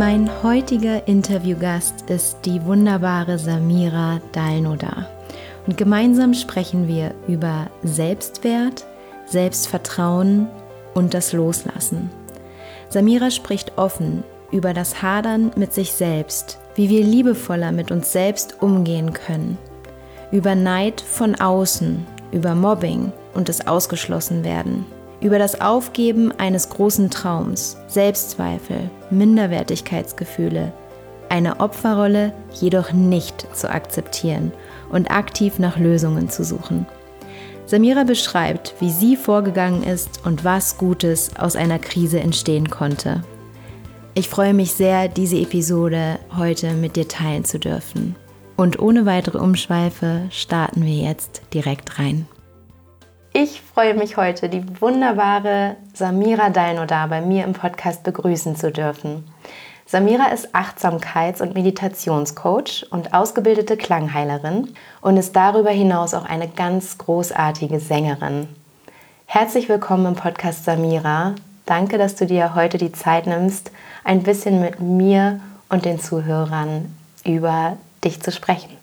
Mein heutiger Interviewgast ist die wunderbare Samira Dalnodar. Und gemeinsam sprechen wir über Selbstwert, Selbstvertrauen und das Loslassen. Samira spricht offen über das Hadern mit sich selbst, wie wir liebevoller mit uns selbst umgehen können, über Neid von außen, über Mobbing und das Ausgeschlossenwerden, über das Aufgeben eines großen Traums, Selbstzweifel, Minderwertigkeitsgefühle, eine Opferrolle jedoch nicht zu akzeptieren und aktiv nach Lösungen zu suchen. Samira beschreibt, wie sie vorgegangen ist und was Gutes aus einer Krise entstehen konnte. Ich freue mich sehr, diese Episode heute mit dir teilen zu dürfen. Und ohne weitere Umschweife starten wir jetzt direkt rein. Ich freue mich heute, die wunderbare Samira Dalnodar bei mir im Podcast begrüßen zu dürfen. Samira ist Achtsamkeits- und Meditationscoach und ausgebildete Klangheilerin und ist darüber hinaus auch eine ganz großartige Sängerin. Herzlich willkommen im Podcast, Samira. Danke, dass du dir heute die Zeit nimmst, ein bisschen mit mir und den Zuhörern über dich zu sprechen.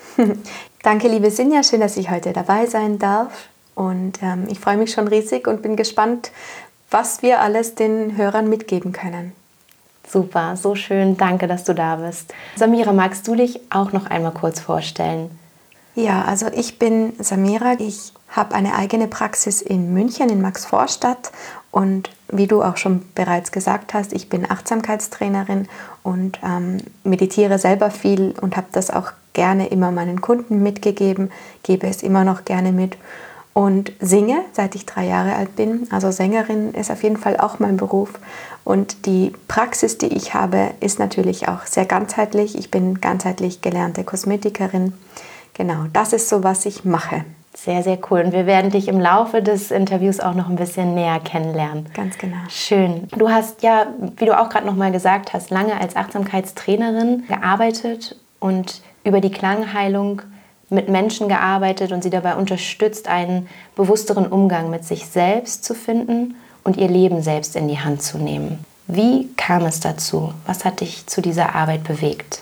Danke, liebe Sinja, schön, dass ich heute dabei sein darf. Und ich freue mich schon riesig und bin gespannt, was wir alles den Hörern mitgeben können. Super, so schön. Danke, dass du da bist. Samira, magst du dich auch noch einmal kurz vorstellen? Ja, also ich bin Samira. Ich habe eine eigene Praxis in München, in Maxvorstadt. Und wie du auch schon bereits gesagt hast, ich bin Achtsamkeitstrainerin und meditiere selber viel und habe das auch gerne immer meinen Kunden mitgegeben, gebe es immer noch gerne mit. Und singe, seit ich 3 Jahre alt bin. Also Sängerin ist auf jeden Fall auch mein Beruf. Und die Praxis, die ich habe, ist natürlich auch sehr ganzheitlich. Ich bin ganzheitlich gelernte Kosmetikerin. Genau, das ist so, was ich mache. Sehr, sehr cool. Und wir werden dich im Laufe des Interviews auch noch ein bisschen näher kennenlernen. Ganz genau. Schön. Du hast ja, wie du auch gerade noch mal gesagt hast, lange als Achtsamkeitstrainerin gearbeitet und über die Klangheilung mit Menschen gearbeitet und sie dabei unterstützt, einen bewussteren Umgang mit sich selbst zu finden und ihr Leben selbst in die Hand zu nehmen. Wie kam es dazu? Was hat dich zu dieser Arbeit bewegt?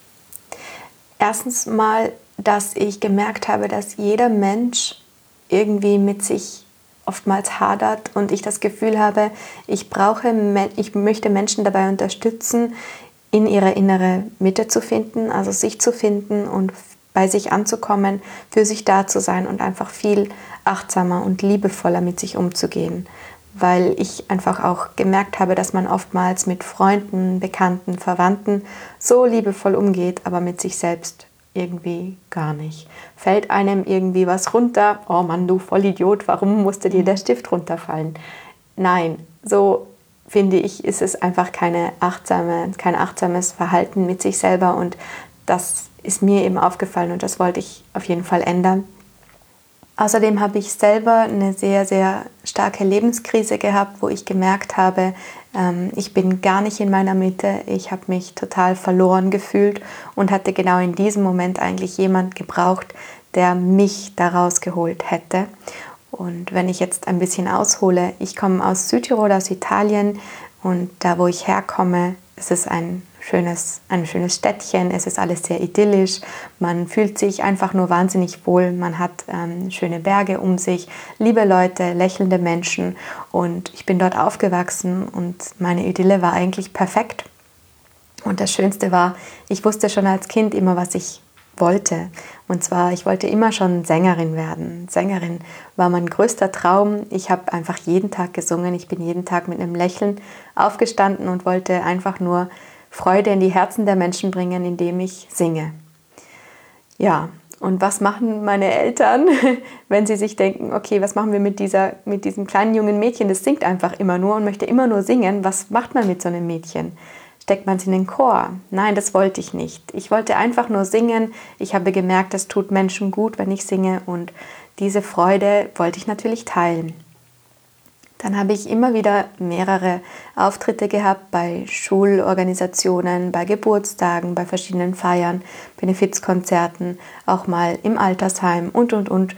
Erstens mal, dass ich gemerkt habe, dass jeder Mensch irgendwie mit sich oftmals hadert und ich das Gefühl habe, ich möchte Menschen dabei unterstützen, in ihre innere Mitte zu finden, also sich zu finden und bei sich anzukommen, für sich da zu sein und einfach viel achtsamer und liebevoller mit sich umzugehen. Weil ich einfach auch gemerkt habe, dass man oftmals mit Freunden, Bekannten, Verwandten so liebevoll umgeht, aber mit sich selbst irgendwie gar nicht. Fällt einem irgendwie was runter, oh Mann, du Vollidiot, warum musste dir der Stift runterfallen? Nein, so finde ich, ist es einfach kein achtsames Verhalten mit sich selber und das ist mir eben aufgefallen und das wollte ich auf jeden Fall ändern. Außerdem habe ich selber eine sehr, sehr starke Lebenskrise gehabt, wo ich gemerkt habe, ich bin gar nicht in meiner Mitte, ich habe mich total verloren gefühlt und hatte genau in diesem Moment eigentlich jemand gebraucht, der mich da rausgeholt hätte. Und wenn ich jetzt ein bisschen aushole, ich komme aus Südtirol, aus Italien und da, wo ich herkomme, ist es ein schönes Städtchen, es ist alles sehr idyllisch, man fühlt sich einfach nur wahnsinnig wohl, man hat schöne Berge um sich, liebe Leute, lächelnde Menschen und ich bin dort aufgewachsen und meine Idylle war eigentlich perfekt. Und das Schönste war, ich wusste schon als Kind immer, was ich wollte. Und zwar, ich wollte immer schon Sängerin werden. Sängerin war mein größter Traum. Ich habe einfach jeden Tag gesungen. Ich bin jeden Tag mit einem Lächeln aufgestanden und wollte einfach nur Freude in die Herzen der Menschen bringen, indem ich singe. Ja, und was machen meine Eltern, wenn sie sich denken, okay, was machen wir mit diesem kleinen jungen Mädchen, das singt einfach immer nur und möchte immer nur singen. Was macht man mit so einem Mädchen? Steckt man sie in den Chor? Nein, das wollte ich nicht. Ich wollte einfach nur singen. Ich habe gemerkt, es tut Menschen gut, wenn ich singe und diese Freude wollte ich natürlich teilen. Dann habe ich immer wieder mehrere Auftritte gehabt bei Schulorganisationen, bei Geburtstagen, bei verschiedenen Feiern, Benefizkonzerten, auch mal im Altersheim und.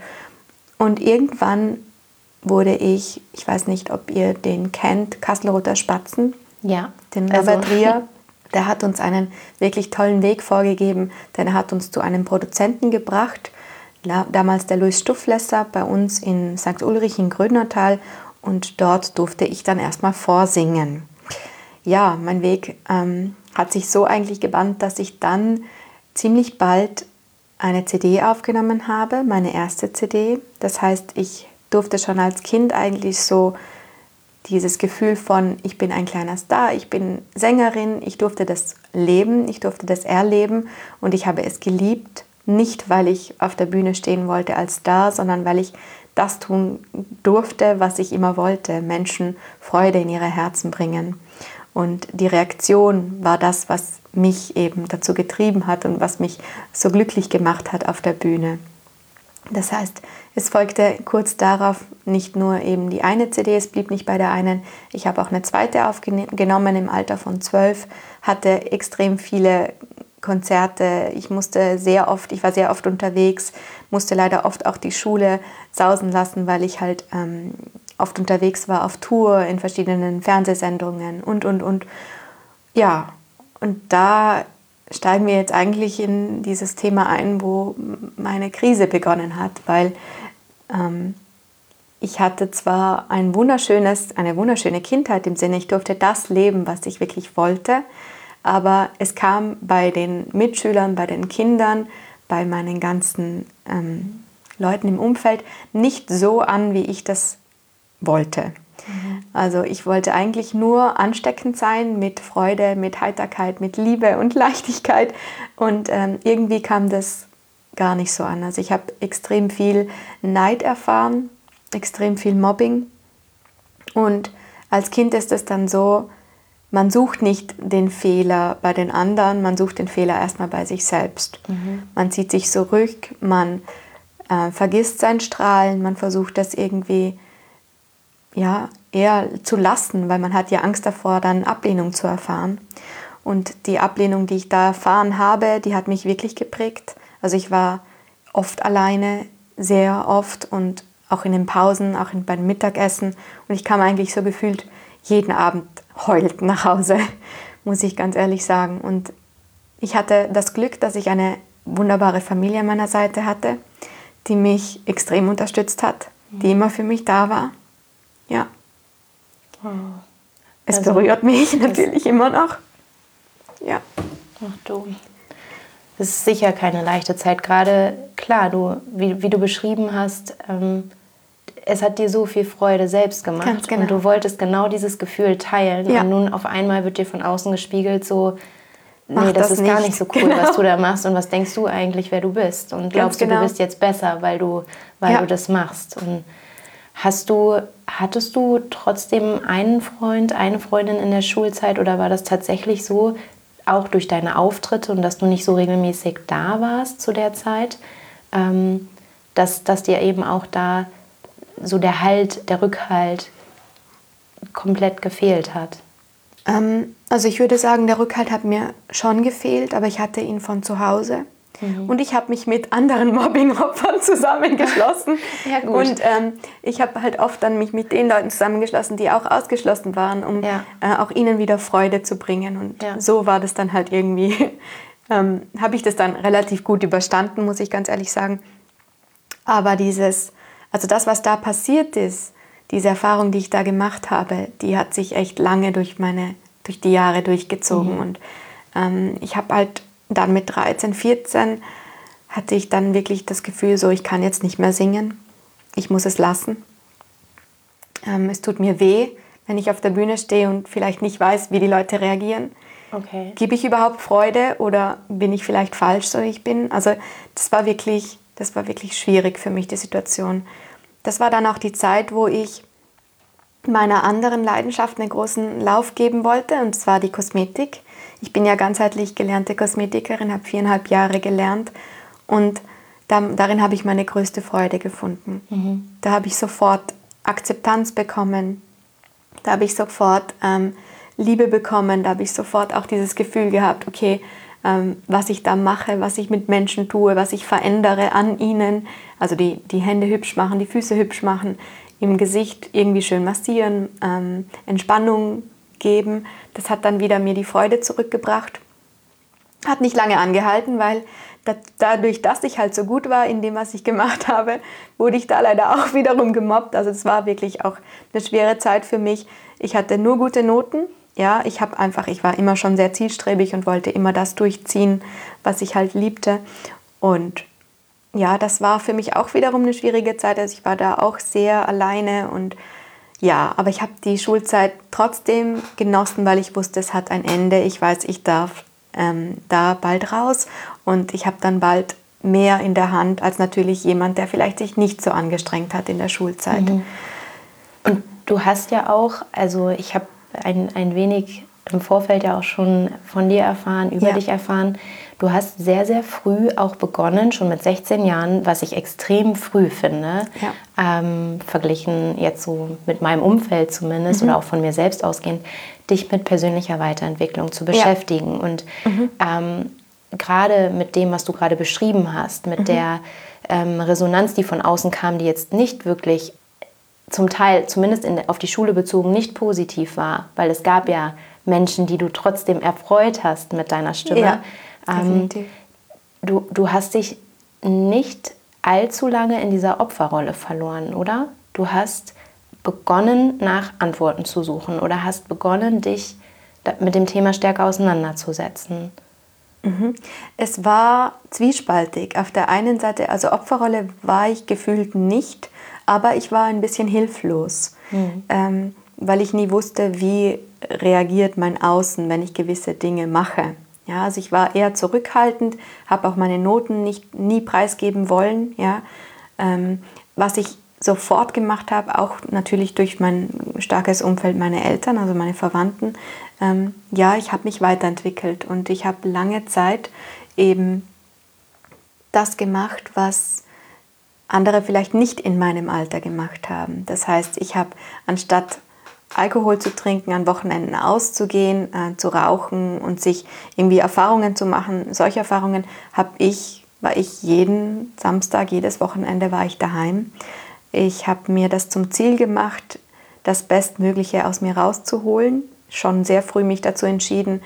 Und irgendwann wurde ich weiß nicht, ob ihr den kennt, Kastelruther Spatzen. Ja. Den Robert Trier. der hat uns einen wirklich tollen Weg vorgegeben, denn er hat uns zu einem Produzenten gebracht, damals der Louis Stufflesser bei uns in St. Ulrich in Grödnertal, und dort durfte ich dann erstmal vorsingen. Ja, mein Weg hat sich so eigentlich gebannt, dass ich dann ziemlich bald eine CD aufgenommen habe, meine erste CD. Das heißt, ich durfte schon als Kind eigentlich so dieses Gefühl von, ich bin ein kleiner Star, ich bin Sängerin, ich durfte das leben, ich durfte das erleben und ich habe es geliebt, nicht weil ich auf der Bühne stehen wollte als Star, sondern weil ich das tun durfte, was ich immer wollte, Menschen Freude in ihre Herzen bringen. Und die Reaktion war das, was mich eben dazu getrieben hat und was mich so glücklich gemacht hat auf der Bühne. Das heißt, es folgte kurz darauf nicht nur eben die eine CD, es blieb nicht bei der einen. Ich habe auch eine zweite aufgenommen im Alter von 12, hatte extrem viele Konzerte. Ich war sehr oft unterwegs, musste leider oft auch die Schule sausen lassen, weil ich halt oft unterwegs war auf Tour in verschiedenen Fernsehsendungen und. Ja, und da steigen wir jetzt eigentlich in dieses Thema ein, wo meine Krise begonnen hat, weil ich hatte zwar eine wunderschöne Kindheit im Sinne, ich durfte das leben, was ich wirklich wollte, aber es kam bei den Mitschülern, bei den Kindern, bei meinen ganzen Leuten im Umfeld nicht so an, wie ich das wollte. Also ich wollte eigentlich nur ansteckend sein mit Freude, mit Heiterkeit, mit Liebe und Leichtigkeit und irgendwie kam das gar nicht so an. Also ich habe extrem viel Neid erfahren, extrem viel Mobbing und als Kind ist es dann so, man sucht nicht den Fehler bei den anderen, man sucht den Fehler erstmal bei sich selbst. Man zieht sich zurück, man vergisst sein Strahlen, man versucht das irgendwie eher zu lassen, weil man hat ja Angst davor, dann Ablehnung zu erfahren. Und die Ablehnung, die ich da erfahren habe, die hat mich wirklich geprägt. Also ich war oft alleine, sehr oft und auch in den Pausen, auch beim Mittagessen. Und ich kam eigentlich so gefühlt jeden Abend heulend nach Hause, muss ich ganz ehrlich sagen. Und ich hatte das Glück, dass ich eine wunderbare Familie an meiner Seite hatte, die mich extrem unterstützt hat, die immer für mich da war. Ja. Oh. Es berührt mich natürlich immer noch. Ja. Ach du. Es ist sicher keine leichte Zeit. Gerade, klar, wie du beschrieben hast, es hat dir so viel Freude selbst gemacht. Ganz genau. Und du wolltest genau dieses Gefühl teilen. Ja. Und nun auf einmal wird dir von außen gespiegelt so, Mach nee, das ist nicht. gar nicht so cool, Genau. was du da machst. Und was denkst du eigentlich, wer du bist? Und glaubst du, du bist jetzt besser, weil du das machst? Und hattest du trotzdem einen Freund, eine Freundin in der Schulzeit oder war das tatsächlich so, auch durch deine Auftritte und dass du nicht so regelmäßig da warst zu der Zeit, dass dir eben auch da so der Rückhalt komplett gefehlt hat? Also ich würde sagen, der Rückhalt hat mir schon gefehlt, aber ich hatte ihn von zu Hause. Und ich habe mich mit anderen Mobbing-Opfern zusammengeschlossen. Ja, gut. Und ich habe halt oft dann mich mit den Leuten zusammengeschlossen, die auch ausgeschlossen waren, um auch ihnen wieder Freude zu bringen. Und so war das dann halt irgendwie, habe ich das dann relativ gut überstanden, muss ich ganz ehrlich sagen. Aber das, was da passiert ist, diese Erfahrung, die ich da gemacht habe, die hat sich echt lange durch die Jahre durchgezogen. Und ich habe halt dann mit 13, 14 hatte ich dann wirklich das Gefühl, so ich kann jetzt nicht mehr singen, ich muss es lassen. Es tut mir weh, wenn ich auf der Bühne stehe und vielleicht nicht weiß, wie die Leute reagieren. Okay. Gebe ich überhaupt Freude oder bin ich vielleicht falsch, so wie ich bin? Also das war wirklich schwierig für mich, die Situation. Das war dann auch die Zeit, wo ich meiner anderen Leidenschaft einen großen Lauf geben wollte, und zwar die Kosmetik. Ich bin ja ganzheitlich gelernte Kosmetikerin, habe 4,5 Jahre gelernt und darin habe ich meine größte Freude gefunden. Da habe ich sofort Akzeptanz bekommen, da habe ich sofort Liebe bekommen, da habe ich sofort auch dieses Gefühl gehabt, okay, was ich da mache, was ich mit Menschen tue, was ich verändere an ihnen, also die Hände hübsch machen, die Füße hübsch machen, im Gesicht irgendwie schön massieren, Entspannung geben. Das hat dann wieder mir die Freude zurückgebracht. Hat nicht lange angehalten, weil dadurch, dass ich halt so gut war in dem, was ich gemacht habe, wurde ich da leider auch wiederum gemobbt. Also es war wirklich auch eine schwere Zeit für mich. Ich hatte nur gute Noten. Ja, ich war immer schon sehr zielstrebig und wollte immer das durchziehen, was ich halt liebte. Und ja, das war für mich auch wiederum eine schwierige Zeit. Also ich war da auch sehr alleine und ja, aber ich habe die Schulzeit trotzdem genossen, weil ich wusste, es hat ein Ende. Ich weiß, ich darf da bald raus und ich habe dann bald mehr in der Hand als natürlich jemand, der vielleicht sich nicht so angestrengt hat in der Schulzeit. Mhm. Und du hast ja auch, also ich habe ein wenig im Vorfeld ja auch schon von dir erfahren, über dich erfahren. Du hast sehr, sehr früh auch begonnen, schon mit 16 Jahren, was ich extrem früh finde, verglichen jetzt so mit meinem Umfeld zumindest oder auch von mir selbst ausgehend, dich mit persönlicher Weiterentwicklung zu beschäftigen. Und gerade mit dem, was du gerade beschrieben hast, mit der Resonanz, die von außen kam, die jetzt nicht wirklich zum Teil, zumindest auf die Schule bezogen, nicht positiv war, weil es gab ja Menschen, die du trotzdem erfreut hast mit deiner Stimme. Ja, definitiv. Du hast dich nicht allzu lange in dieser Opferrolle verloren, oder? Du hast begonnen, nach Antworten zu suchen oder hast begonnen, dich mit dem Thema stärker auseinanderzusetzen. Es war zwiespaltig. Auf der einen Seite, also Opferrolle war ich gefühlt nicht, aber ich war ein bisschen hilflos, weil ich nie wusste, wie reagiert mein Außen, wenn ich gewisse Dinge mache. Ja, also ich war eher zurückhaltend, habe auch meine Noten nie preisgeben wollen. Ja. Was ich sofort gemacht habe, auch natürlich durch mein starkes Umfeld, meine Eltern, also meine Verwandten, ich habe mich weiterentwickelt und ich habe lange Zeit eben das gemacht, was andere vielleicht nicht in meinem Alter gemacht haben. Das heißt, ich habe anstatt Alkohol zu trinken, an Wochenenden auszugehen, zu rauchen und sich irgendwie Erfahrungen zu machen, solche Erfahrungen war ich jeden Samstag, jedes Wochenende war ich daheim. Ich habe mir das zum Ziel gemacht, das Bestmögliche aus mir rauszuholen. Schon sehr früh mich dazu entschieden,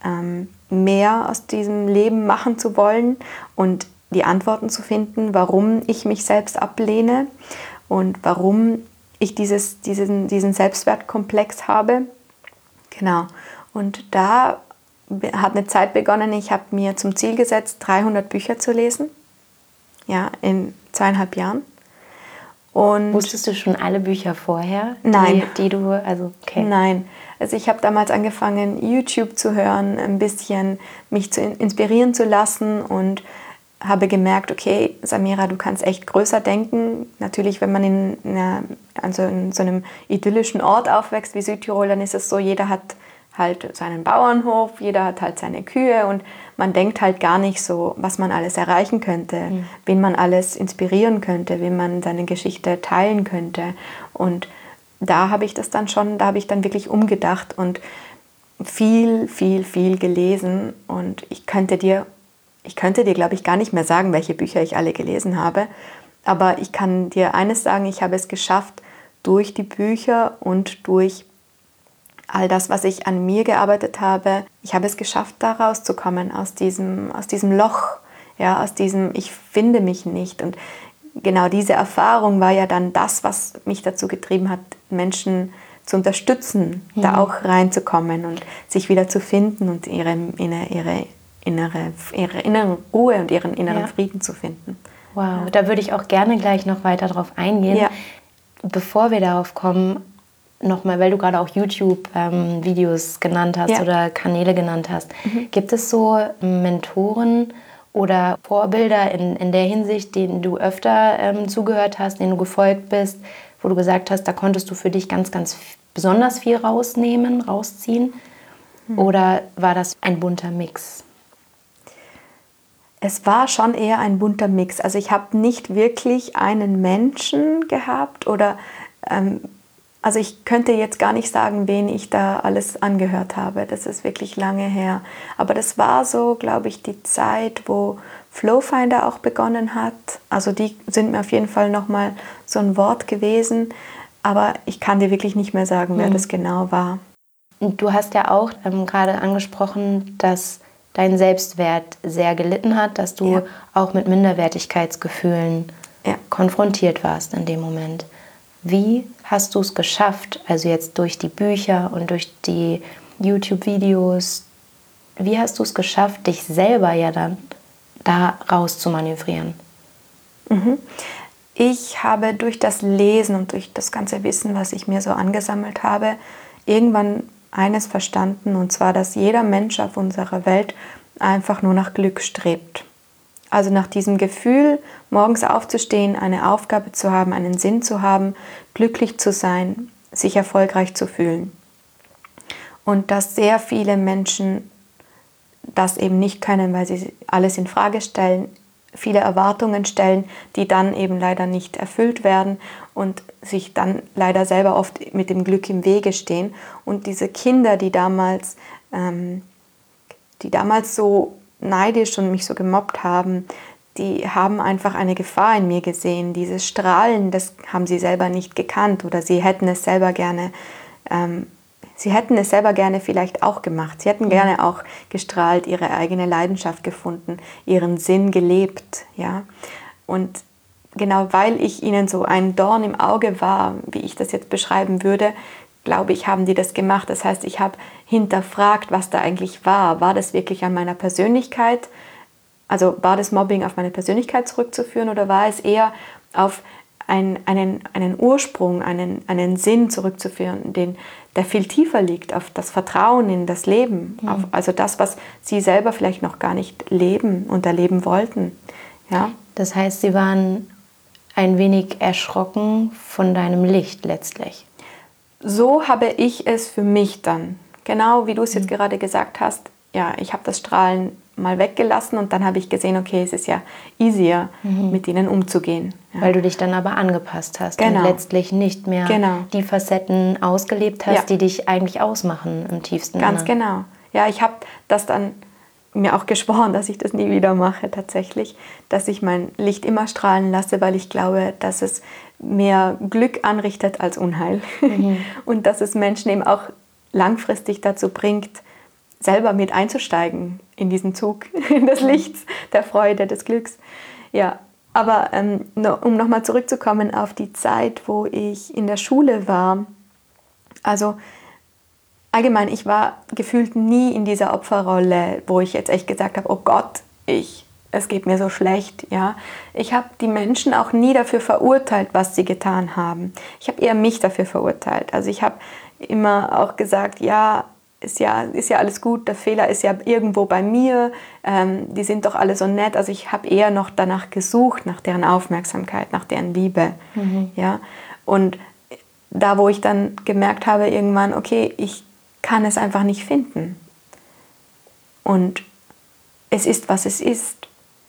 mehr aus diesem Leben machen zu wollen und die Antworten zu finden, warum ich mich selbst ablehne und warum ich diesen Selbstwertkomplex habe. Genau. Und da hat eine Zeit begonnen, ich habe mir zum Ziel gesetzt, 300 Bücher zu lesen. Ja, in 2,5 Jahren. Und wusstest du schon alle Bücher vorher? Nein. Okay. Nein. Also ich habe damals angefangen, YouTube zu hören, ein bisschen mich inspirieren zu lassen und habe gemerkt, okay, Samira, du kannst echt größer denken. Natürlich, wenn man in so einem idyllischen Ort aufwächst wie Südtirol, dann ist es so, jeder hat halt seinen Bauernhof, jeder hat halt seine Kühe und man denkt halt gar nicht so, was man alles erreichen könnte, wen man alles inspirieren könnte, wen man seine Geschichte teilen könnte. Und da habe ich dann wirklich umgedacht und viel, viel, viel gelesen. Und ich könnte dir, glaube ich, gar nicht mehr sagen, welche Bücher ich alle gelesen habe. Aber ich kann dir eines sagen, ich habe es geschafft, durch die Bücher und durch all das, was ich an mir gearbeitet habe, ich habe es geschafft, da rauszukommen, aus diesem Loch, ja, aus diesem ich finde mich nicht. Und genau diese Erfahrung war ja dann das, was mich dazu getrieben hat, Menschen zu unterstützen, da auch reinzukommen und sich wieder zu finden und ihre innere Ruhe und ihren inneren Frieden zu finden. Wow, da würde ich auch gerne gleich noch weiter drauf eingehen. Ja. Bevor wir darauf kommen, nochmal, weil du gerade auch YouTube-Videos genannt hast oder Kanäle genannt hast. Gibt es so Mentoren oder Vorbilder in der Hinsicht, denen du öfter zugehört hast, denen du gefolgt bist, wo du gesagt hast, da konntest du für dich ganz, ganz besonders viel rausziehen? Oder war das ein bunter Mix? Es war schon eher ein bunter Mix. Also ich habe nicht wirklich einen Menschen gehabt oder also ich könnte jetzt gar nicht sagen, wen ich da alles angehört habe. Das ist wirklich lange her. Aber das war so, glaube ich, die Zeit, wo Flowfinder auch begonnen hat. Also die sind mir auf jeden Fall nochmal so ein Wort gewesen. Aber ich kann dir wirklich nicht mehr sagen, wer das genau war. Und du hast ja auch gerade angesprochen, dass dein Selbstwert sehr gelitten hat, dass du auch mit Minderwertigkeitsgefühlen konfrontiert warst in dem Moment. Wie hast du es geschafft, also jetzt durch die Bücher und durch die YouTube-Videos, wie hast du es geschafft, dich selber ja dann da raus zu manövrieren? Ich habe durch das Lesen und durch das ganze Wissen, was ich mir so angesammelt habe, irgendwann eines verstanden, und zwar, dass jeder Mensch auf unserer Welt einfach nur nach Glück strebt. Also nach diesem Gefühl, morgens aufzustehen, eine Aufgabe zu haben, einen Sinn zu haben, glücklich zu sein, sich erfolgreich zu fühlen. Und dass sehr viele Menschen das eben nicht können, weil sie alles in Frage stellen, viele Erwartungen stellen, die dann eben leider nicht erfüllt werden und sich dann leider selber oft mit dem Glück im Wege stehen. Und diese Kinder, die damals so neidisch und mich so gemobbt haben, die haben einfach eine Gefahr in mir gesehen. Dieses Strahlen, das haben sie selber nicht gekannt, oder sie hätten es selber gerne vielleicht auch gemacht. Sie hätten gerne auch gestrahlt, ihre eigene Leidenschaft gefunden, ihren Sinn gelebt. Ja? Und genau weil ich ihnen so ein Dorn im Auge war, wie ich das jetzt beschreiben würde, glaube ich, haben die das gemacht. Das heißt, ich habe hinterfragt, was da eigentlich war. War das wirklich an meiner Persönlichkeit? Also war das Mobbing auf meine Persönlichkeit zurückzuführen, oder war es eher auf einen Ursprung, einen Sinn zurückzuführen, der viel tiefer liegt, auf das Vertrauen in das Leben, auf also das, was sie selber vielleicht noch gar nicht leben und erleben wollten. Ja? Das heißt, sie waren ein wenig erschrocken von deinem Licht letztlich. So habe ich es für mich dann, genau wie du es jetzt gerade gesagt hast, ja, ich habe das Strahlen mal weggelassen und dann habe ich gesehen, okay, es ist ja easier, mit ihnen umzugehen. Ja. Weil du dich dann aber angepasst hast und letztlich nicht mehr die Facetten ausgelebt hast, die dich eigentlich ausmachen im tiefsten Sinne. Ganz genau. Ja, ich habe das dann mir auch geschworen, dass ich das nie wieder mache tatsächlich, dass ich mein Licht immer strahlen lasse, weil ich glaube, dass es mehr Glück anrichtet als Unheil. Und dass es Menschen eben auch langfristig dazu bringt, selber mit einzusteigen in diesen Zug, in das Licht der Freude, des Glücks. Ja, aber um nochmal zurückzukommen auf die Zeit, wo ich in der Schule war, also allgemein, ich war gefühlt nie in dieser Opferrolle, wo ich jetzt echt gesagt habe, oh Gott, es geht mir so schlecht. Ja? Ich habe die Menschen auch nie dafür verurteilt, was sie getan haben. Ich habe eher mich dafür verurteilt. Also ich habe immer auch gesagt, ja, ist ja alles gut, der Fehler ist ja irgendwo bei mir, die sind doch alle so nett. Also ich habe eher noch danach gesucht, nach deren Aufmerksamkeit, nach deren Liebe. Ja? Und da, wo ich dann gemerkt habe irgendwann, okay, ich kann es einfach nicht finden. Und es ist, was es ist.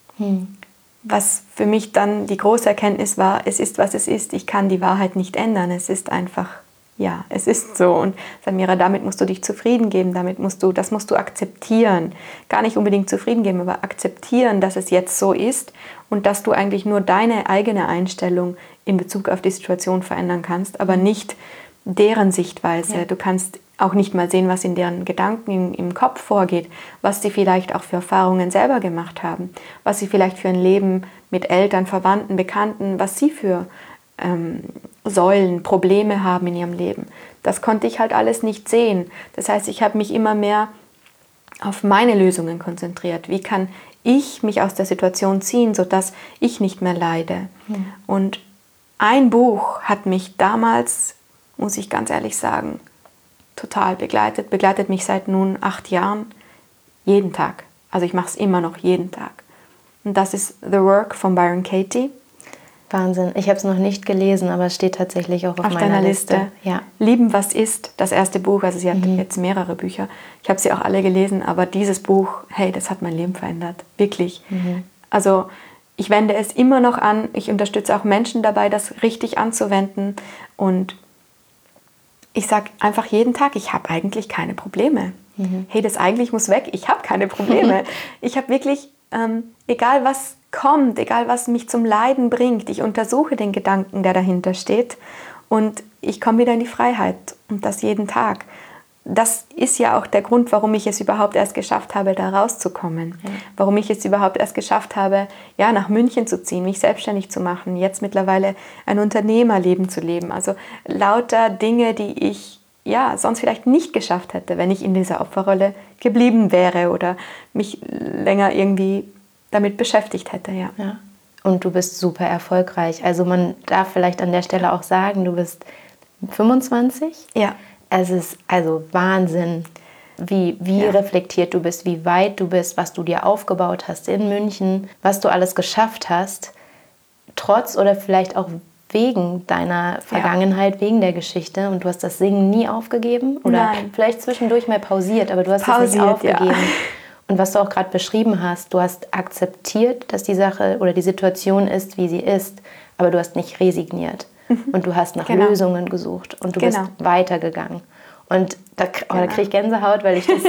Was für mich dann die große Erkenntnis war, es ist, was es ist. Ich kann die Wahrheit nicht ändern. Es ist einfach, ja, es ist so. Und Samira, damit musst du dich zufrieden geben. Das musst du akzeptieren. Gar nicht unbedingt zufrieden geben, aber akzeptieren, dass es jetzt so ist und dass du eigentlich nur deine eigene Einstellung in Bezug auf die Situation verändern kannst, aber nicht deren Sichtweise. Ja. Du kannst auch nicht mal sehen, was in deren Gedanken im Kopf vorgeht, was sie vielleicht auch für Erfahrungen selber gemacht haben, was sie vielleicht für ein Leben mit Eltern, Verwandten, Bekannten, was sie für Säulen, Probleme haben in ihrem Leben. Das konnte ich halt alles nicht sehen. Das heißt, ich habe mich immer mehr auf meine Lösungen konzentriert. Wie kann ich mich aus der Situation ziehen, sodass ich nicht mehr leide? Und ein Buch hat mich damals, muss ich ganz ehrlich sagen, total begleitet mich seit nun 8 Jahren, jeden Tag. Also ich mache es immer noch jeden Tag. Und das ist The Work von Byron Katie. Wahnsinn. Ich habe es noch nicht gelesen, aber es steht tatsächlich auch auf meiner Liste. Ja. Lieben, was ist, das erste Buch. Also sie hat jetzt mehrere Bücher. Ich habe sie auch alle gelesen, aber dieses Buch, hey, das hat mein Leben verändert. Wirklich. Also ich wende es immer noch an. Ich unterstütze auch Menschen dabei, das richtig anzuwenden. Und ich sage einfach jeden Tag, ich habe eigentlich keine Probleme. Hey, das eigentlich muss weg. Ich habe keine Probleme. Ich habe wirklich, egal was kommt, egal was mich zum Leiden bringt, ich untersuche den Gedanken, der dahinter steht und ich komme wieder in die Freiheit und das jeden Tag. das ist ja auch der Grund, warum ich es überhaupt erst geschafft habe, da rauszukommen. Ja. Warum ich es überhaupt erst geschafft habe, ja, nach München zu ziehen, mich selbstständig zu machen, jetzt mittlerweile ein Unternehmerleben zu leben. Also lauter Dinge, die ich ja sonst vielleicht nicht geschafft hätte, wenn ich in dieser Opferrolle geblieben wäre oder mich länger irgendwie damit beschäftigt hätte. Ja. Ja. Und du bist super erfolgreich. Also man darf vielleicht an der Stelle auch sagen, du bist 25. Ja. Es ist also Wahnsinn, wie reflektiert du bist, wie weit du bist, was du dir aufgebaut hast in München, was du alles geschafft hast, trotz oder vielleicht auch wegen deiner Vergangenheit, wegen der Geschichte. Und du hast das Singen nie aufgegeben oder vielleicht zwischendurch mal pausiert, aber du hast es nicht aufgegeben. Ja. Und was du auch gerade beschrieben hast, du hast akzeptiert, dass die Sache oder die Situation ist, wie sie ist, aber du hast nicht resigniert. Und du hast nach Lösungen gesucht und du bist weitergegangen. Und da kriege ich Gänsehaut, weil ich das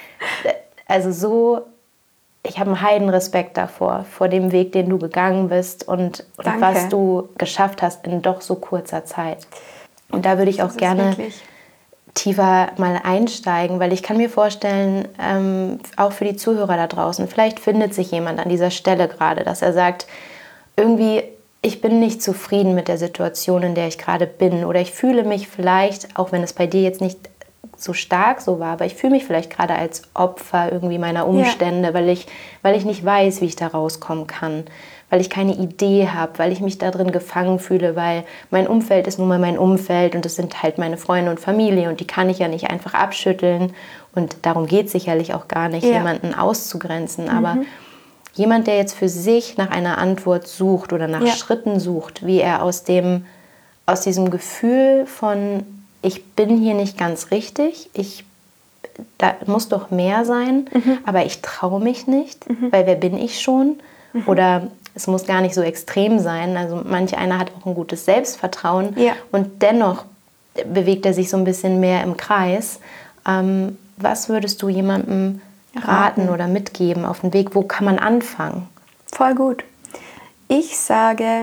ich habe einen Heidenrespekt davor, vor dem Weg, den du gegangen bist und was du geschafft hast in doch so kurzer Zeit. Und da würde ich auch gerne tiefer mal einsteigen, weil ich kann mir vorstellen, auch für die Zuhörer da draußen, vielleicht findet sich jemand an dieser Stelle gerade, dass er sagt, irgendwie, ich bin nicht zufrieden mit der Situation, in der ich gerade bin. Oder ich fühle mich vielleicht, auch wenn es bei dir jetzt nicht so stark so war, aber ich fühle mich vielleicht gerade als Opfer irgendwie meiner Umstände, weil ich nicht weiß, wie ich da rauskommen kann. Weil ich keine Idee habe, weil ich mich da drin gefangen fühle, weil mein Umfeld ist nun mal mein Umfeld und das sind halt meine Freunde und Familie und die kann ich ja nicht einfach abschütteln. Und darum geht es sicherlich auch gar nicht, jemanden auszugrenzen. Aber jemand, der jetzt für sich nach einer Antwort sucht oder nach Schritten sucht, wie er aus diesem Gefühl von, ich bin hier nicht ganz richtig, da muss doch mehr sein, aber ich traue mich nicht, weil wer bin ich schon? Oder es muss gar nicht so extrem sein. Also manch einer hat auch ein gutes Selbstvertrauen und dennoch bewegt er sich so ein bisschen mehr im Kreis. Was würdest du jemandem raten oder mitgeben auf den Weg? Wo kann man anfangen? Voll gut. Ich sage,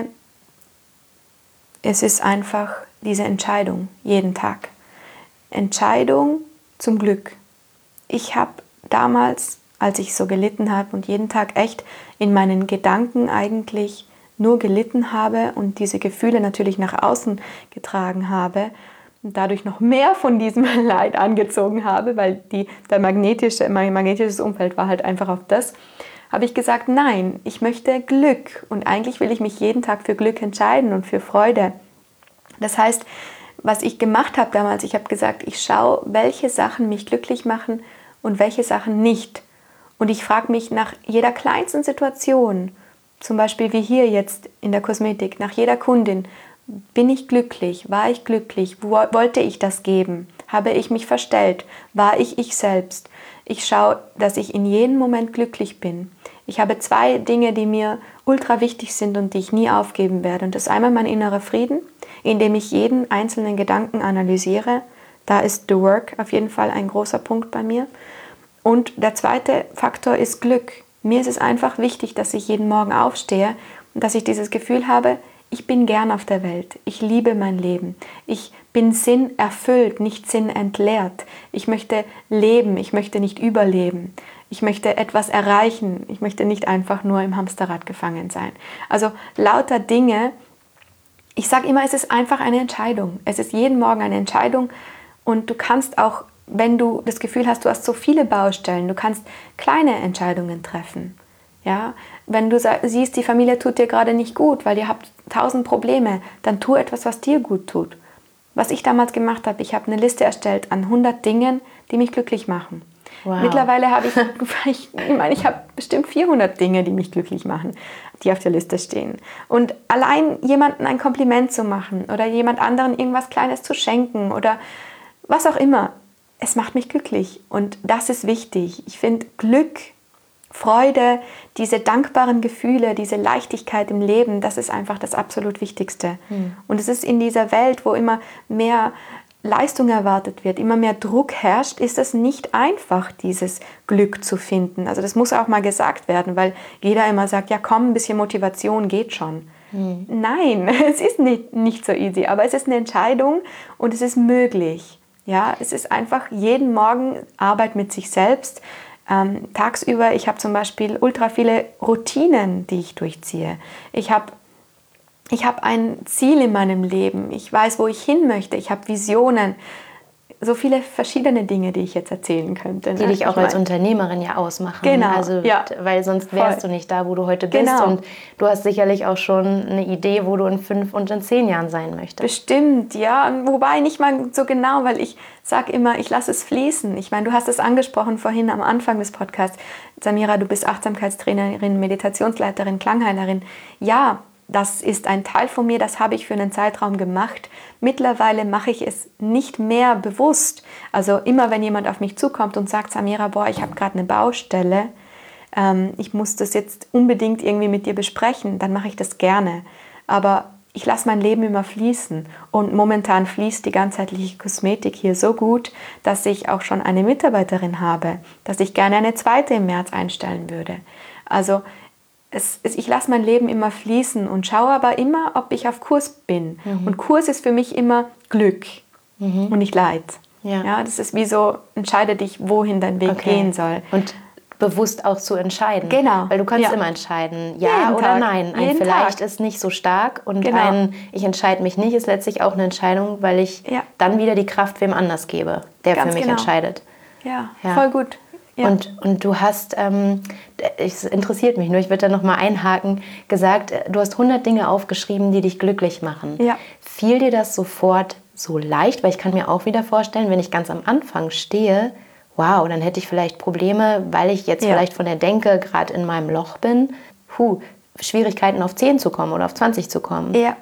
es ist einfach diese Entscheidung jeden Tag. Entscheidung zum Glück. Ich habe damals, als ich so gelitten habe und jeden Tag echt in meinen Gedanken eigentlich nur gelitten habe und diese Gefühle natürlich nach außen getragen habe, und dadurch noch mehr von diesem Leid angezogen habe, weil mein magnetisches Umfeld war halt einfach auf das, habe ich gesagt, nein, ich möchte Glück und eigentlich will ich mich jeden Tag für Glück entscheiden und für Freude. Das heißt, was ich gemacht habe damals, ich habe gesagt, ich schaue, welche Sachen mich glücklich machen und welche Sachen nicht. Und ich frage mich nach jeder kleinsten Situation, zum Beispiel wie hier jetzt in der Kosmetik, nach jeder Kundin, bin ich glücklich? War ich glücklich? Wollte ich das geben? Habe ich mich verstellt? War ich selbst? Ich schaue, dass ich in jedem Moment glücklich bin. Ich habe 2 Dinge, die mir ultra wichtig sind und die ich nie aufgeben werde. Und das ist einmal mein innerer Frieden, indem ich jeden einzelnen Gedanken analysiere. Da ist The Work auf jeden Fall ein großer Punkt bei mir. Und der zweite Faktor ist Glück. Mir ist es einfach wichtig, dass ich jeden Morgen aufstehe und dass ich dieses Gefühl habe, ich bin gern auf der Welt. Ich liebe mein Leben. Ich bin sinnerfüllt, nicht sinnentleert. Ich möchte leben, ich möchte nicht überleben. Ich möchte etwas erreichen. Ich möchte nicht einfach nur im Hamsterrad gefangen sein. Also lauter Dinge. Ich sage immer, es ist einfach eine Entscheidung. Es ist jeden Morgen eine Entscheidung und du kannst auch, wenn du das Gefühl hast, du hast so viele Baustellen, du kannst kleine Entscheidungen treffen. Ja? Wenn du siehst, die Familie tut dir gerade nicht gut, weil ihr habt 1000 Probleme, dann tu etwas, was dir gut tut. Was ich damals gemacht habe, ich habe eine Liste erstellt an 100 Dingen, die mich glücklich machen. Wow. Mittlerweile habe ich habe bestimmt 400 Dinge, die mich glücklich machen, die auf der Liste stehen. Und allein jemandem ein Kompliment zu machen oder jemand anderen irgendwas Kleines zu schenken oder was auch immer, es macht mich glücklich. Und das ist wichtig. Ich finde Glück, Freude, diese dankbaren Gefühle, diese Leichtigkeit im Leben, das ist einfach das absolut Wichtigste. Und es ist in dieser Welt, wo immer mehr Leistung erwartet wird, immer mehr Druck herrscht, ist es nicht einfach, dieses Glück zu finden. Also das muss auch mal gesagt werden, weil jeder immer sagt, ja komm, ein bisschen Motivation geht schon. Nein, es ist nicht so easy, aber es ist eine Entscheidung und es ist möglich. Ja, es ist einfach jeden Morgen Arbeit mit sich selbst. Tagsüber, ich habe zum Beispiel ultra viele Routinen, die ich durchziehe. Ich habe ein Ziel in meinem Leben. Ich weiß, wo ich hin möchte. Ich habe Visionen. So viele verschiedene Dinge, die ich jetzt erzählen könnte. Die dich auch als Unternehmerin ja ausmachen. Genau, also, weil sonst wärst du nicht da, wo du heute bist. Genau. Und du hast sicherlich auch schon eine Idee, wo du in 5 und in 10 Jahren sein möchtest. Bestimmt, ja. Wobei nicht mal so genau, weil ich sage immer, ich lasse es fließen. Ich meine, du hast es angesprochen vorhin am Anfang des Podcasts. Samira, du bist Achtsamkeitstrainerin, Meditationsleiterin, Klangheilerin. Ja, das ist ein Teil von mir, das habe ich für einen Zeitraum gemacht. Mittlerweile mache ich es nicht mehr bewusst. Also immer, wenn jemand auf mich zukommt und sagt, Samira, boah, ich habe gerade eine Baustelle, ich muss das jetzt unbedingt irgendwie mit dir besprechen, dann mache ich das gerne. Aber ich lasse mein Leben immer fließen. Und momentan fließt die ganzheitliche Kosmetik hier so gut, dass ich auch schon eine Mitarbeiterin habe, dass ich gerne eine zweite im März einstellen würde. Also ich lasse mein Leben immer fließen und schaue aber immer, ob ich auf Kurs bin. Und Kurs ist für mich immer Glück und nicht Leid. Ja, das ist wie so, entscheide dich, wohin dein Weg gehen soll. Und bewusst auch zu entscheiden. Genau. Weil du kannst immer entscheiden, ja Jeden oder Tag. nein. Ein Jeden vielleicht Tag. ist nicht so stark und Genau. ein ich entscheide mich nicht ist letztlich auch eine Entscheidung, weil ich dann wieder die Kraft wem anders gebe, der Ganz für mich entscheidet. Ja, voll gut. Ja. Und du hast, es interessiert mich nur, ich würde da nochmal einhaken, gesagt, du hast 100 Dinge aufgeschrieben, die dich glücklich machen. Ja. Fiel dir das sofort so leicht? Weil ich kann mir auch wieder vorstellen, wenn ich ganz am Anfang stehe, wow, dann hätte ich vielleicht Probleme, weil ich jetzt vielleicht von der Denke gerade in meinem Loch bin, Schwierigkeiten auf 10 zu kommen oder auf 20 zu kommen. Ja.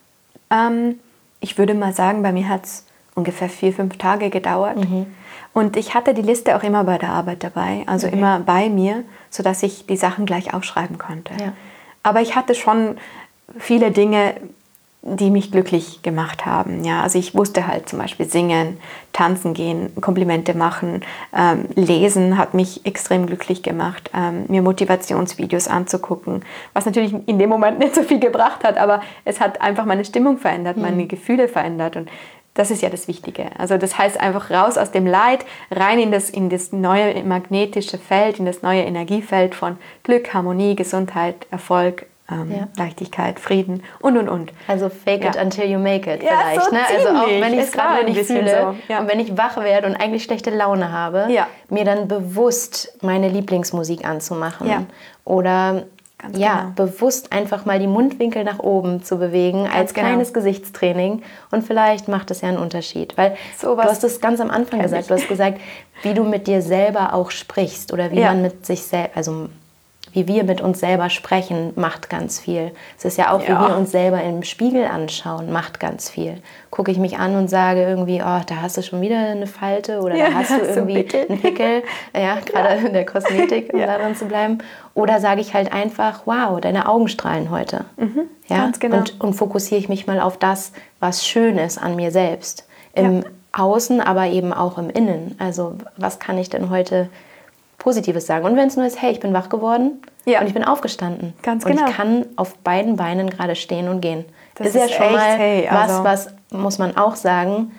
Ich würde mal sagen, bei mir hat es ungefähr 4-5 Tage gedauert. Und ich hatte die Liste auch immer bei der Arbeit dabei, also immer bei mir, sodass ich die Sachen gleich aufschreiben konnte. Ja. Aber ich hatte schon viele Dinge, die mich glücklich gemacht haben. Ja, also ich wusste halt zum Beispiel singen, tanzen gehen, Komplimente machen, lesen hat mich extrem glücklich gemacht, mir Motivationsvideos anzugucken, was natürlich in dem Moment nicht so viel gebracht hat, aber es hat einfach meine Stimmung verändert, meine Gefühle verändert und das ist ja das Wichtige. Also das heißt einfach raus aus dem Leid, rein in das neue magnetische Feld, in das neue Energiefeld von Glück, Harmonie, Gesundheit, Erfolg, Leichtigkeit, Frieden und. Also fake it until you make it ja, vielleicht. So ne? ziemlich. Also auch wenn ich es gerade nicht fühle so. und wenn ich wach werde und eigentlich schlechte Laune habe, mir dann bewusst meine Lieblingsmusik anzumachen oder bewusst einfach mal die Mundwinkel nach oben zu bewegen als kleines Gesichtstraining und vielleicht macht das ja einen Unterschied. Weil du hast es ganz am Anfang gesagt, du hast gesagt, wie du mit dir selber auch sprichst oder wie man mit sich selbst, also wie wir mit uns selber sprechen, macht ganz viel. Es ist ja auch, wie wir uns selber im Spiegel anschauen, macht ganz viel. Gucke ich mich an und sage irgendwie, oh, da hast du schon wieder eine Falte oder da hast du irgendwie einen Pickel, gerade in der Kosmetik, um darin zu bleiben. Oder sage ich halt einfach, wow, deine Augen strahlen heute. Ganz genau. Und fokussiere ich mich mal auf das, was schön ist an mir selbst. Im Außen, aber eben auch im Innen. Also was kann ich denn heute Positives sagen. Und wenn es nur ist, hey, ich bin wach geworden und ich bin aufgestanden. Ganz und genau. ich kann auf beiden Beinen gerade stehen und gehen. Das ist ja schon echt, mal was muss man auch sagen,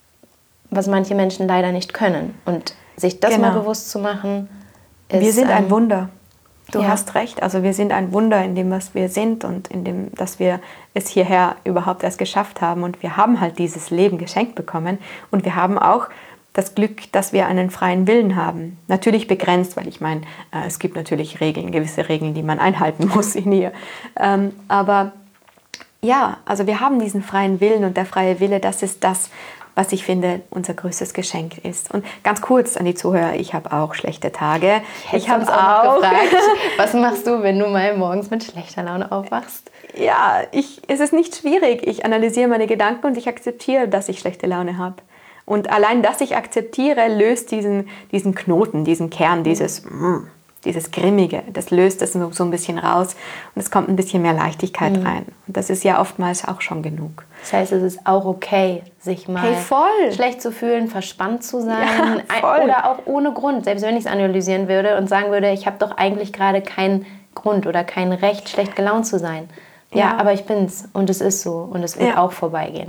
was manche Menschen leider nicht können. Und sich das mal bewusst zu machen, ist... Wir sind ein Wunder. Du hast recht. Also wir sind ein Wunder in dem, was wir sind und in dem, dass wir es hierher überhaupt erst geschafft haben. Und wir haben halt dieses Leben geschenkt bekommen. Und wir haben auch das Glück, dass wir einen freien Willen haben. Natürlich begrenzt, weil ich meine, es gibt natürlich Regeln, gewisse Regeln, die man einhalten muss in hier. Aber ja, also wir haben diesen freien Willen und der freie Wille, das ist das, was ich finde, unser größtes Geschenk ist. Und ganz kurz an die Zuhörer, ich habe auch schlechte Tage. Ich habe auch gefragt, was machst du, wenn du mal morgens mit schlechter Laune aufwachst? Ja, es ist nicht schwierig. Ich analysiere meine Gedanken und ich akzeptiere, dass ich schlechte Laune habe. Und allein, dass ich akzeptiere, löst diesen Knoten, diesen Kern, dieses Grimmige, das löst das so ein bisschen raus und es kommt ein bisschen mehr Leichtigkeit rein. Und das ist ja oftmals auch schon genug. Das heißt, es ist auch okay, sich mal schlecht zu fühlen, verspannt zu sein oder auch ohne Grund. Selbst wenn ich es analysieren würde und sagen würde, ich habe doch eigentlich gerade keinen Grund oder kein Recht, schlecht gelaunt zu sein. Ja, aber ich bin's und es ist so und es wird auch vorbeigehen.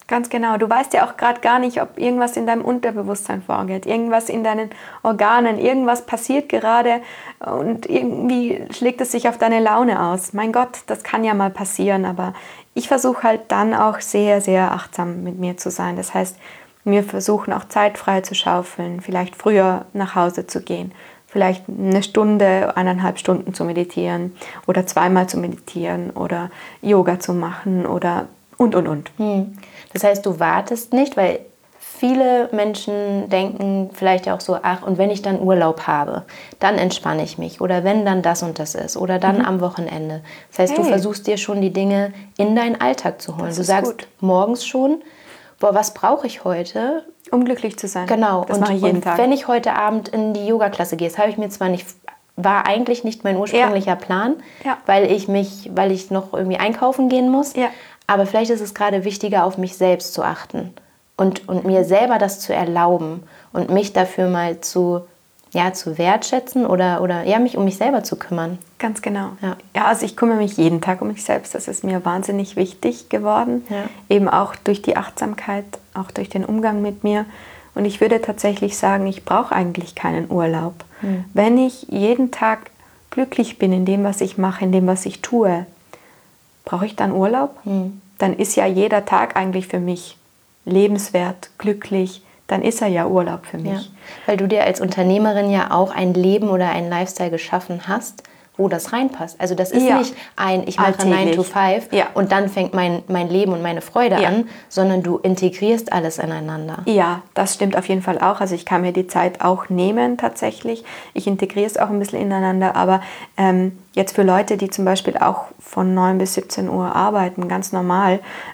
Ganz genau. Du weißt ja auch gerade gar nicht, ob irgendwas in deinem Unterbewusstsein vorgeht, irgendwas in deinen Organen, irgendwas passiert gerade und irgendwie schlägt es sich auf deine Laune aus. Mein Gott, das kann ja mal passieren, aber ich versuche halt dann auch sehr, sehr achtsam mit mir zu sein. Das heißt, mir versuchen auch Zeit frei zu schaufeln, vielleicht früher nach Hause zu gehen, vielleicht eine Stunde, 1,5 Stunden zu meditieren oder zweimal zu meditieren oder Yoga zu machen oder und. Das heißt, du wartest nicht, weil viele Menschen denken vielleicht auch so, ach, und wenn ich dann Urlaub habe, dann entspanne ich mich. Oder wenn dann das und das ist. Oder dann am Wochenende. Das heißt, du versuchst dir schon die Dinge in deinen Alltag zu holen. Das du ist sagst gut. Morgens schon, boah, was brauche ich heute? Um glücklich zu sein. Genau. Das mache ich jeden Tag. Wenn ich heute Abend in die Yoga-Klasse gehe, das habe ich mir zwar nicht, war eigentlich nicht mein ursprünglicher Plan, weil ich noch irgendwie einkaufen gehen muss. Ja. Aber vielleicht ist es gerade wichtiger, auf mich selbst zu achten und mir selber das zu erlauben und mich dafür mal zu wertschätzen oder mich um mich selber zu kümmern. Ganz genau. Ja. Also ich kümmere mich jeden Tag um mich selbst. Das ist mir wahnsinnig wichtig geworden. Ja. Eben auch durch die Achtsamkeit, auch durch den Umgang mit mir. Und ich würde tatsächlich sagen, ich brauche eigentlich keinen Urlaub. Wenn ich jeden Tag glücklich bin in dem, was ich mache, in dem, was ich tue, brauche ich dann Urlaub? Dann ist ja jeder Tag eigentlich für mich lebenswert, glücklich. Dann ist er ja Urlaub für mich. Ja, weil du dir als Unternehmerin ja auch ein Leben oder einen Lifestyle geschaffen hast, wo das reinpasst. Also das ist nicht ich mache alltäglich. 9 to 5 und dann fängt mein Leben und meine Freude an, sondern du integrierst alles ineinander. Ja, das stimmt auf jeden Fall auch. Also ich kann mir die Zeit auch nehmen tatsächlich. Ich integriere es auch ein bisschen ineinander, aber jetzt für Leute, die zum Beispiel auch von 9 bis 17 Uhr arbeiten, ganz normal,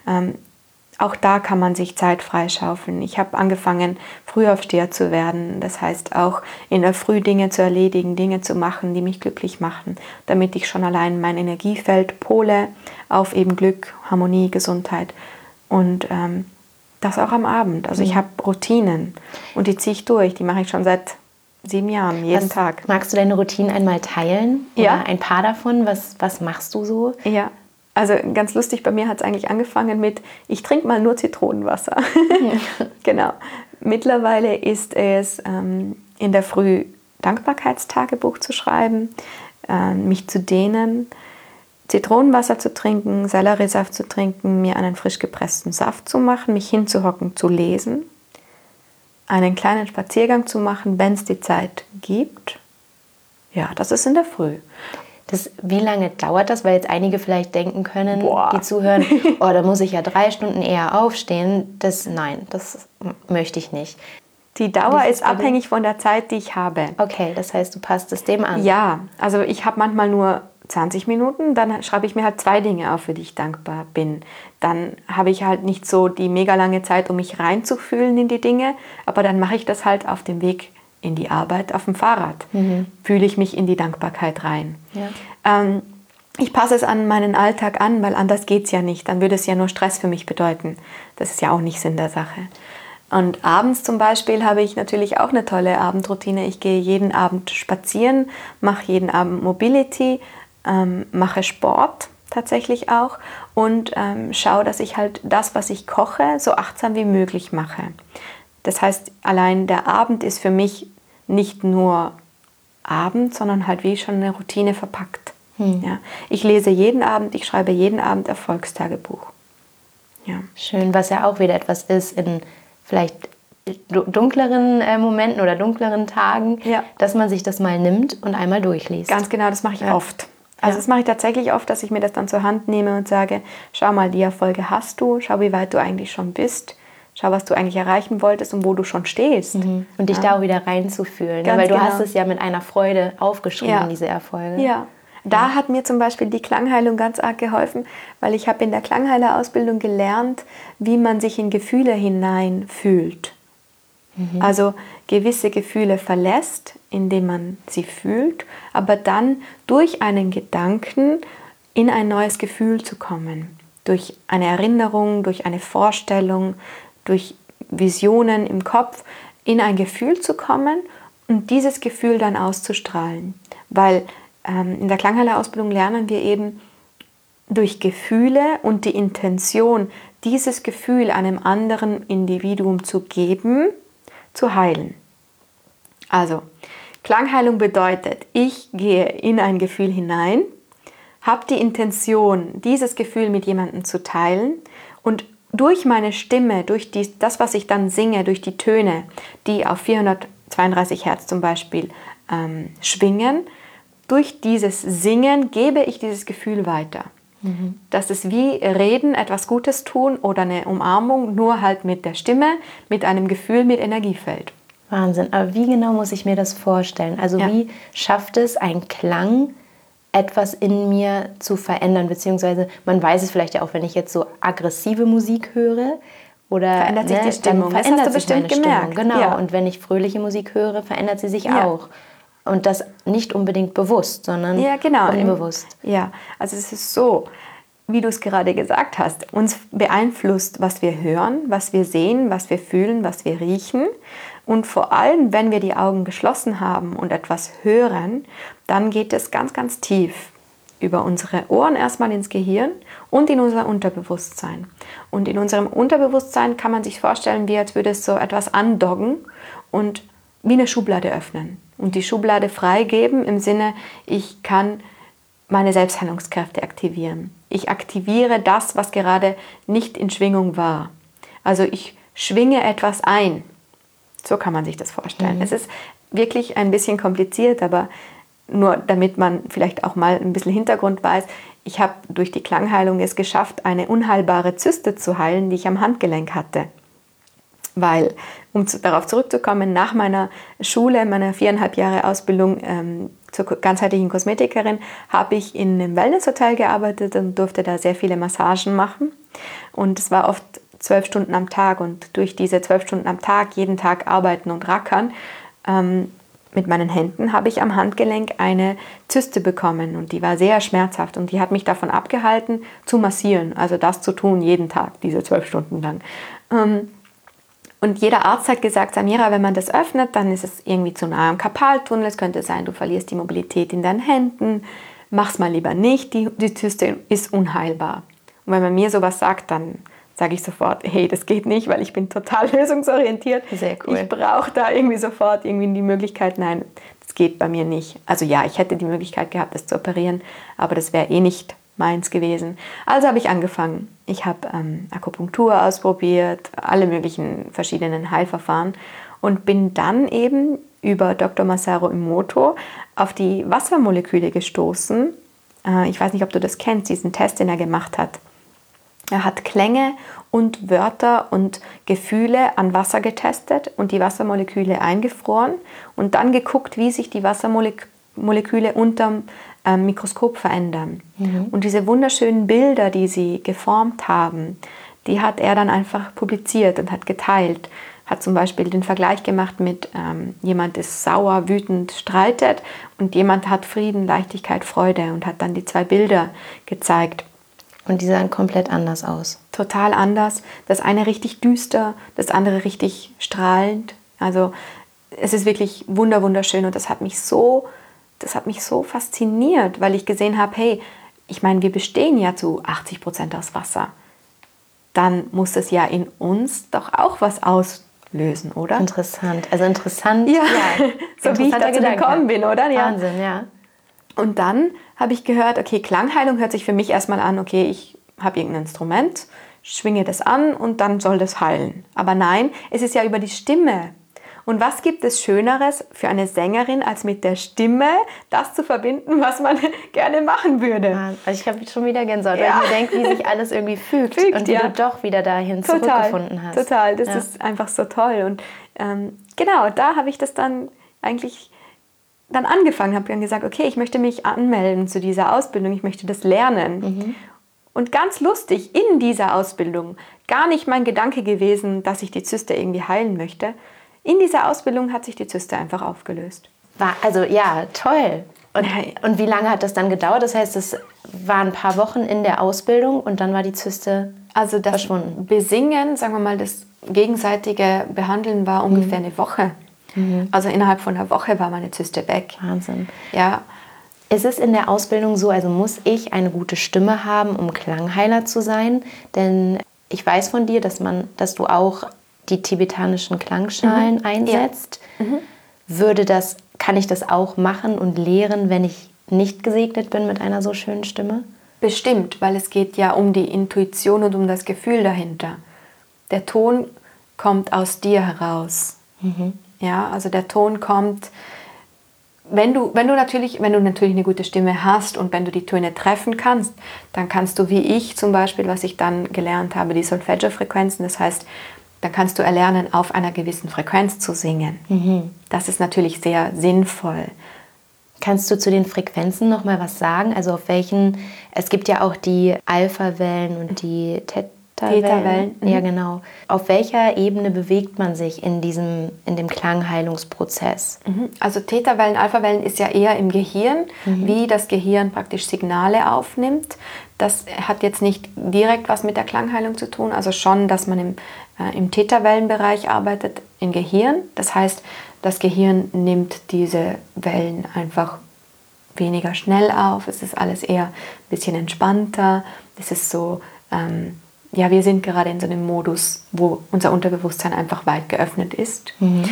auch da kann man sich Zeit freischaufeln. Ich habe angefangen, Frühaufsteher zu werden. Das heißt auch in der Früh Dinge zu erledigen, Dinge zu machen, die mich glücklich machen, damit ich schon allein mein Energiefeld pole auf eben Glück, Harmonie, Gesundheit und das auch am Abend. Also ich habe Routinen und die ziehe ich durch. Die mache ich schon seit 7 Jahren, jeden Tag. Magst du deine Routinen einmal teilen? Oder ein paar davon? Was machst du so? Ja. Also ganz lustig, bei mir hat es eigentlich angefangen mit, ich trinke mal nur Zitronenwasser. Ja. Genau. Mittlerweile ist es in der Früh Dankbarkeitstagebuch zu schreiben, mich zu dehnen, Zitronenwasser zu trinken, Selleriesaft zu trinken, mir einen frisch gepressten Saft zu machen, mich hinzuhocken, zu lesen, einen kleinen Spaziergang zu machen, wenn es die Zeit gibt. Ja, das ist in der Früh. Wie lange dauert das? Weil jetzt einige vielleicht denken können, die zuhören, da muss ich ja 3 Stunden eher aufstehen. Nein, das möchte ich nicht. Die Dauer ist abhängig von der Zeit, die ich habe. Okay, das heißt, du passt es dem an. Ja, also ich habe manchmal nur 20 Minuten, dann schreibe ich mir halt 2 Dinge auf, für die ich dankbar bin. Dann habe ich halt nicht so die mega lange Zeit, um mich reinzufühlen in die Dinge, aber dann mache ich das halt auf dem Weg in die Arbeit auf dem Fahrrad. Fühle ich mich in die Dankbarkeit rein. Ja. Ich passe es an meinen Alltag an, weil anders geht es ja nicht. Dann würde es ja nur Stress für mich bedeuten. Das ist ja auch nicht Sinn der Sache. Und abends zum Beispiel habe ich natürlich auch eine tolle Abendroutine. Ich gehe jeden Abend spazieren, mache jeden Abend Mobility, mache Sport tatsächlich auch und schaue, dass ich halt das, was ich koche, so achtsam wie möglich mache. Das heißt, allein der Abend ist für mich nicht nur Abend, sondern halt wie schon eine Routine verpackt. Ja. Ich lese jeden Abend, ich schreibe jeden Abend Erfolgstagebuch. Ja. Schön, was ja auch wieder etwas ist in vielleicht dunkleren Momenten oder dunkleren Tagen, dass man sich das mal nimmt und einmal durchliest. Ganz genau, das mache ich oft. Also das mache ich tatsächlich oft, dass ich mir das dann zur Hand nehme und sage, schau mal, die Erfolge hast du, schau, wie weit du eigentlich schon bist. Schau, was du eigentlich erreichen wolltest und wo du schon stehst. Und dich da auch wieder reinzufühlen. Weil du hast es ja mit einer Freude aufgeschrieben, diese Erfolge. Ja, da hat mir zum Beispiel die Klangheilung ganz arg geholfen, weil ich habe in der Klangheilerausbildung gelernt, wie man sich in Gefühle hineinfühlt. Also gewisse Gefühle verlässt, indem man sie fühlt, aber dann durch einen Gedanken in ein neues Gefühl zu kommen. Durch eine Erinnerung, durch eine Vorstellung, durch Visionen im Kopf in ein Gefühl zu kommen und dieses Gefühl dann auszustrahlen. Weil in der Klangheilerausbildung lernen wir eben durch Gefühle und die Intention, dieses Gefühl einem anderen Individuum zu geben, zu heilen. Also, Klangheilung bedeutet, ich gehe in ein Gefühl hinein, habe die Intention, dieses Gefühl mit jemandem zu teilen und durch meine Stimme, durch das, was ich dann singe, durch die Töne, die auf 432 Hertz zum Beispiel schwingen, durch dieses Singen gebe ich dieses Gefühl weiter. Das ist wie Reden, etwas Gutes tun oder eine Umarmung, nur halt mit der Stimme, mit einem Gefühl, mit Energiefeld. Wahnsinn. Aber wie genau muss ich mir das vorstellen? Also wie schafft es ein Klang, etwas in mir zu verändern? Beziehungsweise man weiß es vielleicht ja auch, wenn ich jetzt so aggressive Musik höre, oder verändert sich die Stimmung. Dann verändert das hast du sich bestimmt meine gemerkt. Stimmung. Genau. Ja. Und wenn ich fröhliche Musik höre, verändert sie sich auch. Und das nicht unbedingt bewusst, sondern unbewusst. Ja, also es ist so, wie du es gerade gesagt hast, uns beeinflusst, was wir hören, was wir sehen, was wir fühlen, was wir riechen. Und vor allem, wenn wir die Augen geschlossen haben und etwas hören, dann geht es ganz, ganz tief über unsere Ohren erstmal ins Gehirn und in unser Unterbewusstsein. Und in unserem Unterbewusstsein kann man sich vorstellen, wie als würde es so etwas andocken und wie eine Schublade öffnen. Und die Schublade freigeben im Sinne, ich kann meine Selbstheilungskräfte aktivieren. Ich aktiviere das, was gerade nicht in Schwingung war. Also ich schwinge etwas ein. So kann man sich das vorstellen. Es ist wirklich ein bisschen kompliziert, aber nur damit man vielleicht auch mal ein bisschen Hintergrund weiß. Ich habe durch die Klangheilung es geschafft, eine unheilbare Zyste zu heilen, die ich am Handgelenk hatte. Weil, darauf zurückzukommen, nach meiner Schule, meiner 4,5 Jahre Ausbildung zur ganzheitlichen Kosmetikerin, habe ich in einem Wellnesshotel gearbeitet und durfte da sehr viele Massagen machen. Und es war oft 12 Stunden am Tag. Und durch diese 12 Stunden am Tag, jeden Tag arbeiten und rackern, mit meinen Händen habe ich am Handgelenk eine Zyste bekommen. Und die war sehr schmerzhaft. Und die hat mich davon abgehalten, zu massieren. Also das zu tun, jeden Tag, diese 12 Stunden lang. Und jeder Arzt hat gesagt, Samira, wenn man das öffnet, dann ist es irgendwie zu nah am Karpaltunnel. Es könnte sein, du verlierst die Mobilität in deinen Händen. Mach's mal lieber nicht, die Zyste ist unheilbar. Und wenn man mir sowas sagt, dann sage ich sofort, hey, das geht nicht, weil ich bin total lösungsorientiert. Sehr cool. Ich brauche da irgendwie sofort die Möglichkeit, nein, das geht bei mir nicht. Also ja, ich hätte die Möglichkeit gehabt, das zu operieren, aber das wäre eh nicht meins gewesen. Also habe ich angefangen. Ich habe Akupunktur ausprobiert, alle möglichen verschiedenen Heilverfahren und bin dann eben über Dr. Masaru Emoto auf die Wassermoleküle gestoßen. Ich weiß nicht, ob du das kennst, diesen Test, den er gemacht hat. Er hat Klänge und Wörter und Gefühle an Wasser getestet und die Wassermoleküle eingefroren und dann geguckt, wie sich die Wassermoleküle unterm Mikroskop verändern. Und diese wunderschönen Bilder, die sie geformt haben, die hat er dann einfach publiziert und hat geteilt. Hat zum Beispiel den Vergleich gemacht mit jemand ist sauer, wütend, streitet und jemand hat Frieden, Leichtigkeit, Freude und hat dann die 2 Bilder gezeigt. Und die sahen komplett anders aus. Total anders. Das eine richtig düster, das andere richtig strahlend. Also es ist wirklich wunderschön und das hat mich so fasziniert, weil ich gesehen habe, hey, ich meine, wir bestehen ja zu 80% aus Wasser. Dann muss es ja in uns doch auch was auslösen, oder? Interessant. Also interessant. Ja, so wie ich dazu gekommen bin, oder? Ja. Wahnsinn, ja. Und dann habe ich gehört, okay, Klangheilung hört sich für mich erstmal an, okay, ich habe irgendein Instrument, schwinge das an und dann soll das heilen. Aber nein, es ist ja über die Stimme. Und was gibt es Schöneres für eine Sängerin, als mit der Stimme das zu verbinden, was man gerne machen würde? Also ich habe schon wieder Gänsehaut, weil ich mir denke, wie sich alles irgendwie fügt und wie du doch wieder dahin zurückgefunden hast. Total, das ist einfach so toll. Und genau, da habe ich das dann eigentlich angefangen, habe dann gesagt, okay, ich möchte mich anmelden zu dieser Ausbildung, ich möchte das lernen. Und ganz lustig, in dieser Ausbildung, gar nicht mein Gedanke gewesen, dass ich die Zyste irgendwie heilen möchte. In dieser Ausbildung hat sich die Zyste einfach aufgelöst. Also ja, toll. Und wie lange hat das dann gedauert? Das heißt, es waren ein paar Wochen in der Ausbildung und dann war die Zyste verschwunden. Besingen, sagen wir mal, das gegenseitige Behandeln war ungefähr eine Woche. Also innerhalb von einer Woche war meine Zyste weg. Wahnsinn. Ja. Ist es in der Ausbildung so, also muss ich eine gute Stimme haben, um Klangheiler zu sein? Denn ich weiß von dir, dass du auch die tibetanischen Klangschalen einsetzt. Kann ich das auch machen und lehren, wenn ich nicht gesegnet bin mit einer so schönen Stimme? Bestimmt, weil es geht ja um die Intuition und um das Gefühl dahinter. Der Ton kommt aus dir heraus. Ja, also der Ton kommt, wenn du natürlich eine gute Stimme hast und wenn du die Töne treffen kannst, dann kannst du, wie ich zum Beispiel, was ich dann gelernt habe, die Solfeggio-Frequenzen, das heißt, dann kannst du erlernen, auf einer gewissen Frequenz zu singen. Das ist natürlich sehr sinnvoll. Kannst du zu den Frequenzen noch mal was sagen? Also auf welchen, es gibt ja auch die Alpha-Wellen und die Theta-Wellen. Ja, genau. Auf welcher Ebene bewegt man sich in dem Klangheilungsprozess? Also Theta-Wellen, Alpha-Wellen ist ja eher im Gehirn, wie das Gehirn praktisch Signale aufnimmt. Das hat jetzt nicht direkt was mit der Klangheilung zu tun, also schon, dass man im Theta-Wellenbereich arbeitet, im Gehirn. Das heißt, das Gehirn nimmt diese Wellen einfach weniger schnell auf. Es ist alles eher ein bisschen entspannter. Es ist so, wir sind gerade in so einem Modus, wo unser Unterbewusstsein einfach weit geöffnet ist.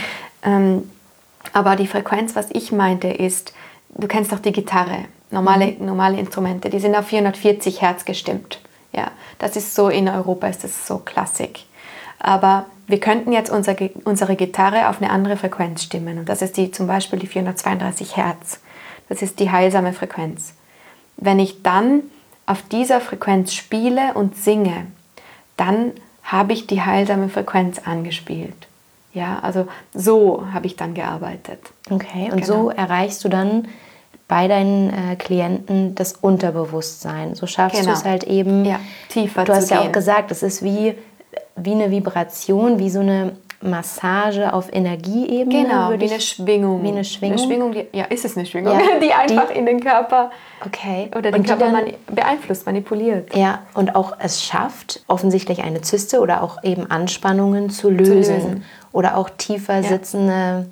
Aber die Frequenz, was ich meinte, ist, du kennst doch die Gitarre, normale Instrumente, die sind auf 440 Hertz gestimmt. Ja, das ist so, in Europa ist das so Klassik. Aber wir könnten jetzt unsere Gitarre auf eine andere Frequenz stimmen. Und das ist zum Beispiel die 432 Hertz. Das ist die heilsame Frequenz. Wenn ich dann auf dieser Frequenz spiele und singe, dann habe ich die heilsame Frequenz angespielt. Ja, also so habe ich dann gearbeitet. Okay, und so erreichst du dann bei deinen Klienten das Unterbewusstsein. So schaffst du es halt eben, tiefer zu gehen. Du hast ja auch gesagt, es ist wie eine Vibration, wie so eine Massage auf Energieebene. Genau, wie eine Schwingung. Wie eine Schwingung. Eine Schwingung, ist es eine Schwingung, die einfach in den Körper oder den Körper beeinflusst, manipuliert. Ja, und auch es schafft, offensichtlich eine Zyste oder auch eben Anspannungen zu lösen. Oder auch tiefer sitzende,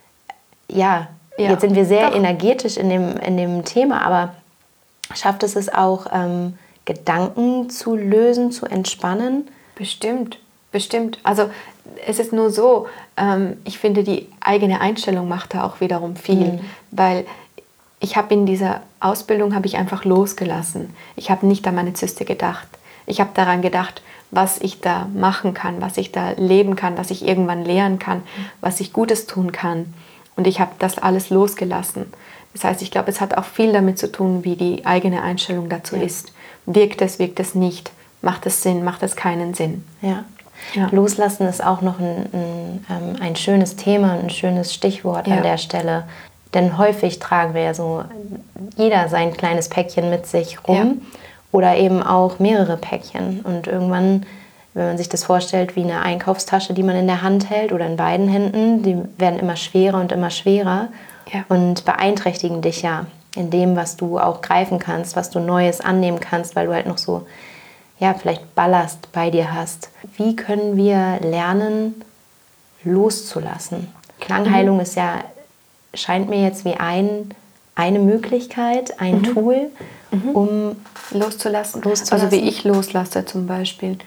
jetzt sind wir sehr energetisch in dem Thema, aber schafft es auch, Gedanken zu lösen, zu entspannen? Bestimmt. Also es ist nur so, ich finde, die eigene Einstellung macht da auch wiederum viel, weil ich habe in dieser Ausbildung einfach losgelassen. Ich habe nicht an meine Zyste gedacht. Ich habe daran gedacht, was ich da machen kann, was ich da leben kann, was ich irgendwann lernen kann, was ich Gutes tun kann. Und ich habe das alles losgelassen. Das heißt, ich glaube, es hat auch viel damit zu tun, wie die eigene Einstellung dazu ist. Wirkt es nicht? Macht es Sinn? Macht es keinen Sinn? Ja. Loslassen ist auch noch ein schönes Thema, ein schönes Stichwort an der Stelle. Denn häufig tragen wir ja so jeder sein kleines Päckchen mit sich rum oder eben auch mehrere Päckchen. Und irgendwann, wenn man sich das vorstellt wie eine Einkaufstasche, die man in der Hand hält oder in beiden Händen, die werden immer schwerer und immer schwerer und beeinträchtigen dich ja in dem, was du auch greifen kannst, was du Neues annehmen kannst, weil du halt noch so vielleicht Ballast bei dir hast. Wie können wir lernen, loszulassen? Klangheilung ist scheint mir jetzt wie eine Möglichkeit, ein Tool, um loszulassen. Also wie ich loslasse zum Beispiel.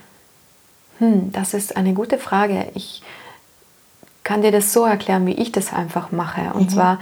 Das ist eine gute Frage. Ich kann dir das so erklären, wie ich das einfach mache. Und zwar,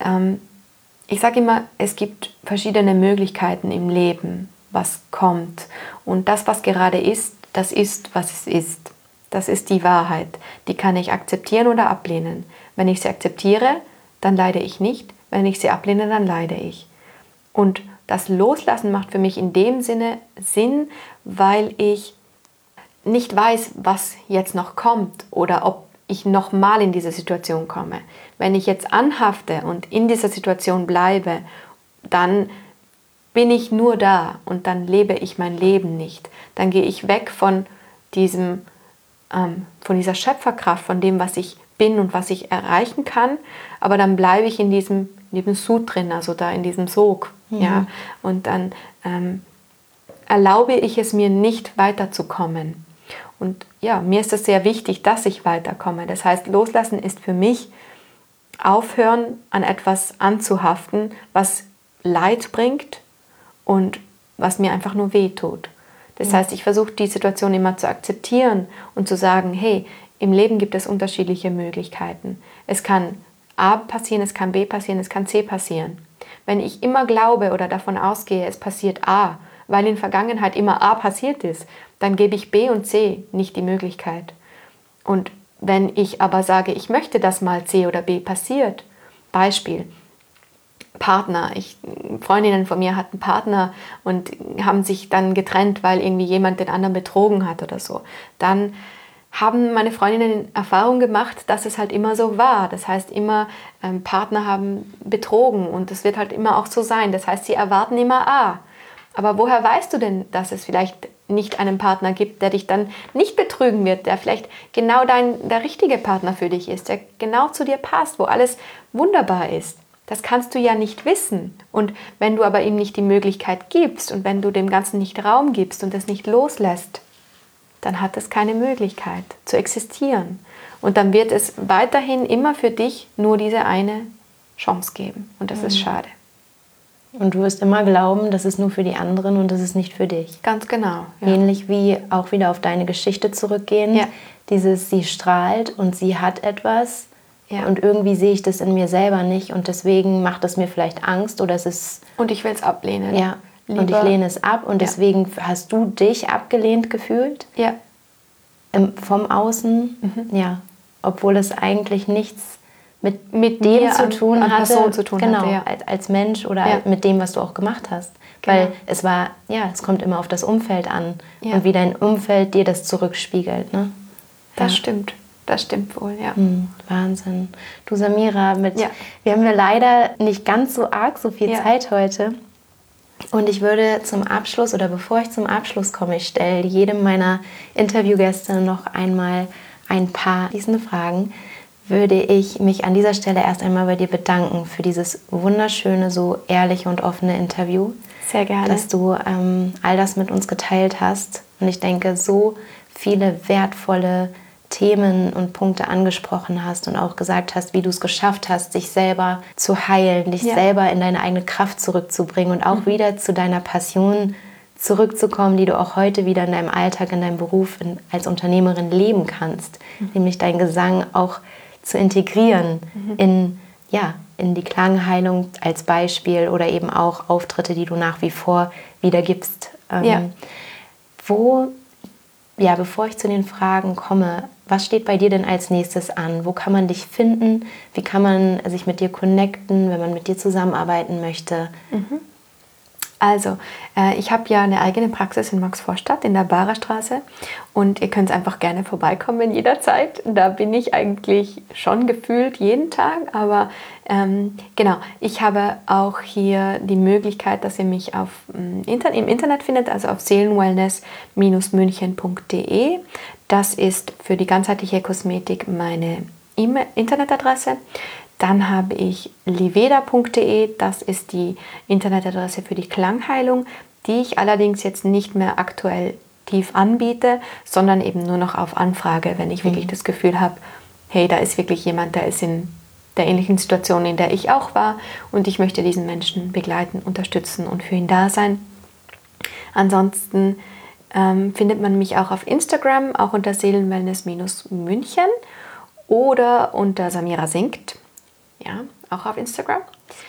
ich sage immer, es gibt verschiedene Möglichkeiten im Leben, was kommt. Und das, was gerade ist, das ist, was es ist. Das ist die Wahrheit. Die kann ich akzeptieren oder ablehnen. Wenn ich sie akzeptiere, dann leide ich nicht. Wenn ich sie ablehne, dann leide ich. Und das Loslassen macht für mich in dem Sinne Sinn, weil ich nicht weiß, was jetzt noch kommt oder ob ich nochmal in diese Situation komme. Wenn ich jetzt anhafte und in dieser Situation bleibe, dann bin ich nur da und dann lebe ich mein Leben nicht. Dann gehe ich weg von dieser Schöpferkraft, von dem, was ich bin und was ich erreichen kann, aber dann bleibe ich in diesem Sud drin, also da in diesem Sog. Und dann erlaube ich es mir nicht weiterzukommen. Und mir ist es sehr wichtig, dass ich weiterkomme. Das heißt, loslassen ist für mich aufhören, an etwas anzuhaften, was Leid bringt und was mir einfach nur wehtut. Das heißt, ich versuche die Situation immer zu akzeptieren und zu sagen, hey, im Leben gibt es unterschiedliche Möglichkeiten. Es kann A passieren, es kann B passieren, es kann C passieren. Wenn ich immer glaube oder davon ausgehe, es passiert A, weil in der Vergangenheit immer A passiert ist, dann gebe ich B und C nicht die Möglichkeit. Und wenn ich aber sage, ich möchte, dass mal C oder B passiert, Beispiel, Partner, Freundinnen von mir hatten Partner und haben sich dann getrennt, weil irgendwie jemand den anderen betrogen hat oder so, dann haben meine Freundinnen Erfahrung gemacht, dass es halt immer so war. Das heißt, immer Partner haben betrogen und es wird halt immer auch so sein. Das heißt, sie erwarten immer A. Aber woher weißt du denn, dass es vielleicht nicht einen Partner gibt, der dich dann nicht betrügen wird, der vielleicht genau der richtige Partner für dich ist, der genau zu dir passt, wo alles wunderbar ist? Das kannst du ja nicht wissen. Und wenn du aber ihm nicht die Möglichkeit gibst und wenn du dem Ganzen nicht Raum gibst und es nicht loslässt, dann hat es keine Möglichkeit zu existieren. Und dann wird es weiterhin immer für dich nur diese eine Chance geben. Und das ist schade. Und du wirst immer glauben, das ist nur für die anderen und das ist nicht für dich. Ganz genau. Ja. Ähnlich wie auch wieder auf deine Geschichte zurückgehen. Ja. Sie strahlt und sie hat etwas. Ja. Und irgendwie sehe ich das in mir selber nicht. Und deswegen macht es mir vielleicht Angst oder es ist... Und ich will es ablehnen. Ja. Und ich lehne es ab und deswegen hast du dich abgelehnt gefühlt? Ja. Vom Außen? Ja. Obwohl es eigentlich nichts mit dem zu tun hatte. Person zu tun genau, hatte, ja. als Mensch oder mit dem, was du auch gemacht hast. Genau. Weil es kommt immer auf das Umfeld an und wie dein Umfeld dir das zurückspiegelt. Ne? Das stimmt. Das stimmt wohl, ja. Wahnsinn. Du, Samira, wir haben ja leider nicht ganz so arg so viel Zeit heute. Und ich würde zum Abschluss oder bevor ich zum Abschluss komme, ich stelle jedem meiner Interviewgäste noch einmal ein paar fließende Fragen, würde ich mich an dieser Stelle erst einmal bei dir bedanken für dieses wunderschöne, so ehrliche und offene Interview. Sehr gerne. Dass du all das mit uns geteilt hast. Und ich denke, so viele wertvolle Themen und Punkte angesprochen hast und auch gesagt hast, wie du es geschafft hast, dich selber zu heilen, dich selber in deine eigene Kraft zurückzubringen und auch wieder zu deiner Passion zurückzukommen, die du auch heute wieder in deinem Alltag, in deinem Beruf als Unternehmerin leben kannst. Nämlich deinen Gesang auch zu integrieren in die Klangheilung als Beispiel oder eben auch Auftritte, die du nach wie vor wieder gibst. Bevor ich zu den Fragen komme, was steht bei dir denn als nächstes an? Wo kann man dich finden? Wie kann man sich mit dir connecten, wenn man mit dir zusammenarbeiten möchte? Also, ich habe ja eine eigene Praxis in Maxvorstadt in der Barerstraße und ihr könnt einfach gerne vorbeikommen jederzeit. Da bin ich eigentlich schon gefühlt jeden Tag, aber genau, ich habe auch hier die Möglichkeit, dass ihr mich im Internet findet, also auf seelenwellness-münchen.de. Das ist für die ganzheitliche Kosmetik meine Internetadresse. Dann habe ich liveda.de, das ist die Internetadresse für die Klangheilung, die ich allerdings jetzt nicht mehr aktuell tief anbiete, sondern eben nur noch auf Anfrage, wenn ich wirklich das Gefühl habe, hey, da ist wirklich jemand, der ist in der ähnlichen Situation, in der ich auch war und ich möchte diesen Menschen begleiten, unterstützen und für ihn da sein. Ansonsten findet man mich auch auf Instagram, auch unter Seelenwellness-München oder unter Samira Singt. Ja, auch auf Instagram.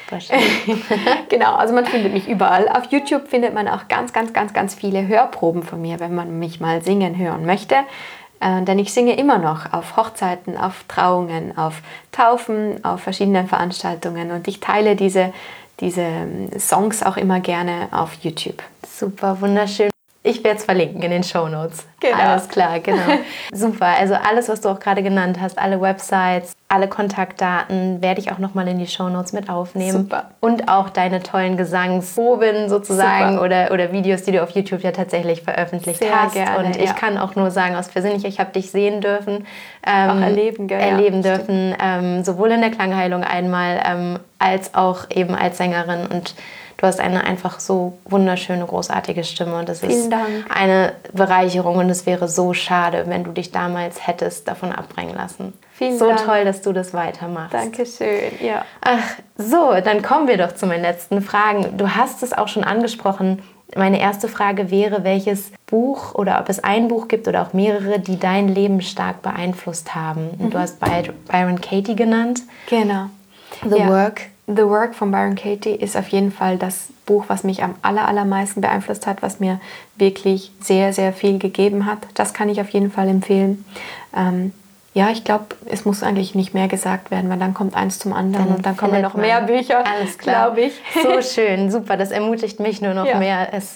Genau, also man findet mich überall. Auf YouTube findet man auch ganz, ganz, ganz, ganz viele Hörproben von mir, wenn man mich mal singen hören möchte. Denn ich singe immer noch auf Hochzeiten, auf Trauungen, auf Taufen, auf verschiedenen Veranstaltungen und ich teile diese Songs auch immer gerne auf YouTube. Super, wunderschön. Ich werde es verlinken in den Shownotes. Genau. Alles klar, genau. Super, also alles, was du auch gerade genannt hast, alle Websites, alle Kontaktdaten werde ich auch nochmal in die Shownotes mit aufnehmen. Super. Und auch deine tollen Gesangsproben sozusagen oder Videos, die du auf YouTube ja tatsächlich veröffentlicht hast. Gerne, und ich kann auch nur sagen, aus persönlich, ich habe dich sehen dürfen. Auch erleben dürfen, sowohl in der Klangheilung einmal, als auch eben als Sängerin und du hast eine einfach so wunderschöne, großartige Stimme und das ist eine Bereicherung und es wäre so schade, wenn du dich damals hättest davon abbringen lassen. Vielen Dank. So toll, dass du das weitermachst. Dankeschön, ja. Ach, so, dann kommen wir doch zu meinen letzten Fragen. Du hast es auch schon angesprochen, Meine erste Frage wäre, welches Buch oder ob es ein Buch gibt oder auch mehrere, die dein Leben stark beeinflusst haben. Und du hast Byron Katie genannt. Genau. The Work. The Work von Byron Katie ist auf jeden Fall das Buch, was mich am allermeisten beeinflusst hat, was mir wirklich sehr, sehr viel gegeben hat. Das kann ich auf jeden Fall empfehlen. Ja, ich glaube, es muss eigentlich nicht mehr gesagt werden, weil dann kommt eins zum anderen und dann kommen noch mehr Bücher, glaube ich. So schön, super. Das ermutigt mich nur noch mehr, es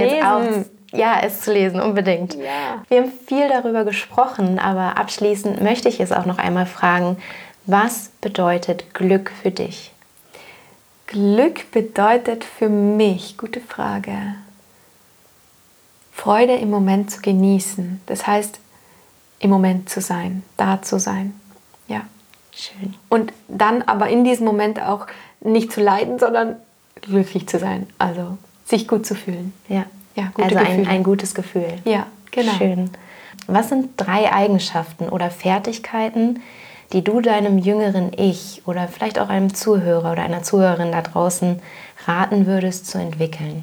zu lesen, unbedingt. Ja. Wir haben viel darüber gesprochen, aber abschließend möchte ich es auch noch einmal fragen, was bedeutet Glück für dich? Glück bedeutet für mich, gute Frage, Freude im Moment zu genießen. Das heißt, im Moment zu sein, da zu sein. Ja. Schön. Und dann aber in diesem Moment auch nicht zu leiden, sondern glücklich zu sein. Also sich gut zu fühlen. Ja, gute also Gefühle. ein gutes Gefühl. Ja, genau. Schön. Was sind 3 Eigenschaften oder Fertigkeiten, die du deinem jüngeren Ich oder vielleicht auch einem Zuhörer oder einer Zuhörerin da draußen raten würdest zu entwickeln?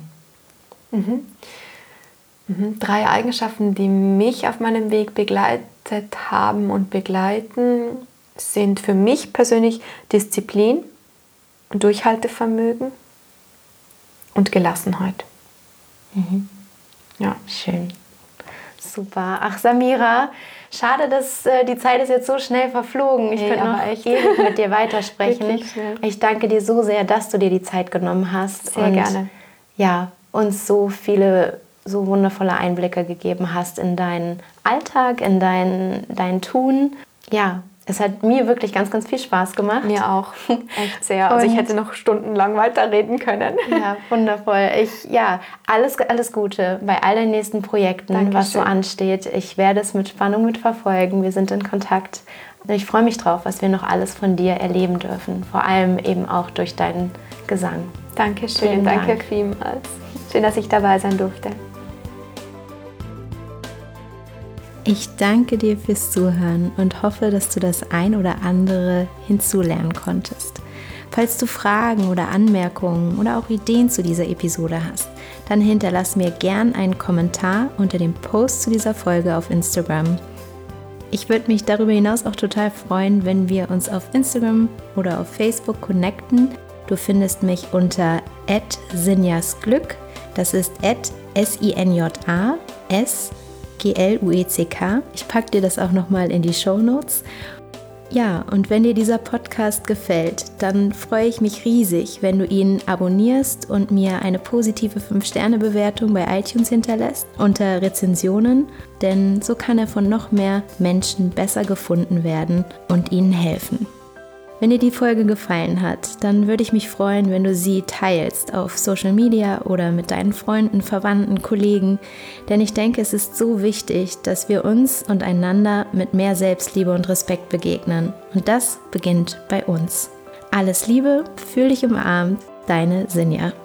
3 Eigenschaften, die mich auf meinem Weg begleitet haben und begleiten, sind für mich persönlich Disziplin, Durchhaltevermögen und Gelassenheit. Ja, schön. Super. Ach, Samira, schade, dass die Zeit ist jetzt so schnell verflogen. Ich könnte noch ewig mit dir weitersprechen. Ich danke dir so sehr, dass du dir die Zeit genommen hast. Sehr gerne. Ja, uns so viele, so wundervolle Einblicke gegeben hast in deinen Alltag, in dein Tun. Ja, es hat mir wirklich ganz, ganz viel Spaß gemacht. Mir auch. Echt sehr. Also ich hätte noch stundenlang weiterreden können. Ja, wundervoll. Alles Gute bei all deinen nächsten Projekten, Dankeschön. Was so ansteht. Ich werde es mit Spannung mitverfolgen. Wir sind in Kontakt. Ich freue mich drauf, was wir noch alles von dir erleben dürfen. Vor allem eben auch durch deinen Gesang. Dankeschön. Danke vielmals. Schön, dass ich dabei sein durfte. Ich danke dir fürs Zuhören und hoffe, dass du das ein oder andere hinzulernen konntest. Falls du Fragen oder Anmerkungen oder auch Ideen zu dieser Episode hast, dann hinterlass mir gern einen Kommentar unter dem Post zu dieser Folge auf Instagram. Ich würde mich darüber hinaus auch total freuen, wenn wir uns auf Instagram oder auf Facebook connecten. Du findest mich unter @sinjasglück. Das ist @SINJASGLUECK. Ich packe dir das auch nochmal in die Shownotes. Ja, und wenn dir dieser Podcast gefällt, dann freue ich mich riesig, wenn du ihn abonnierst und mir eine positive 5-Sterne-Bewertung bei iTunes hinterlässt unter Rezensionen, denn so kann er von noch mehr Menschen besser gefunden werden und ihnen helfen. Wenn dir die Folge gefallen hat, dann würde ich mich freuen, wenn du sie teilst auf Social Media oder mit deinen Freunden, Verwandten, Kollegen, denn ich denke, es ist so wichtig, dass wir uns und einander mit mehr Selbstliebe und Respekt begegnen. Und das beginnt bei uns. Alles Liebe, fühl dich umarmt, deine Sinja.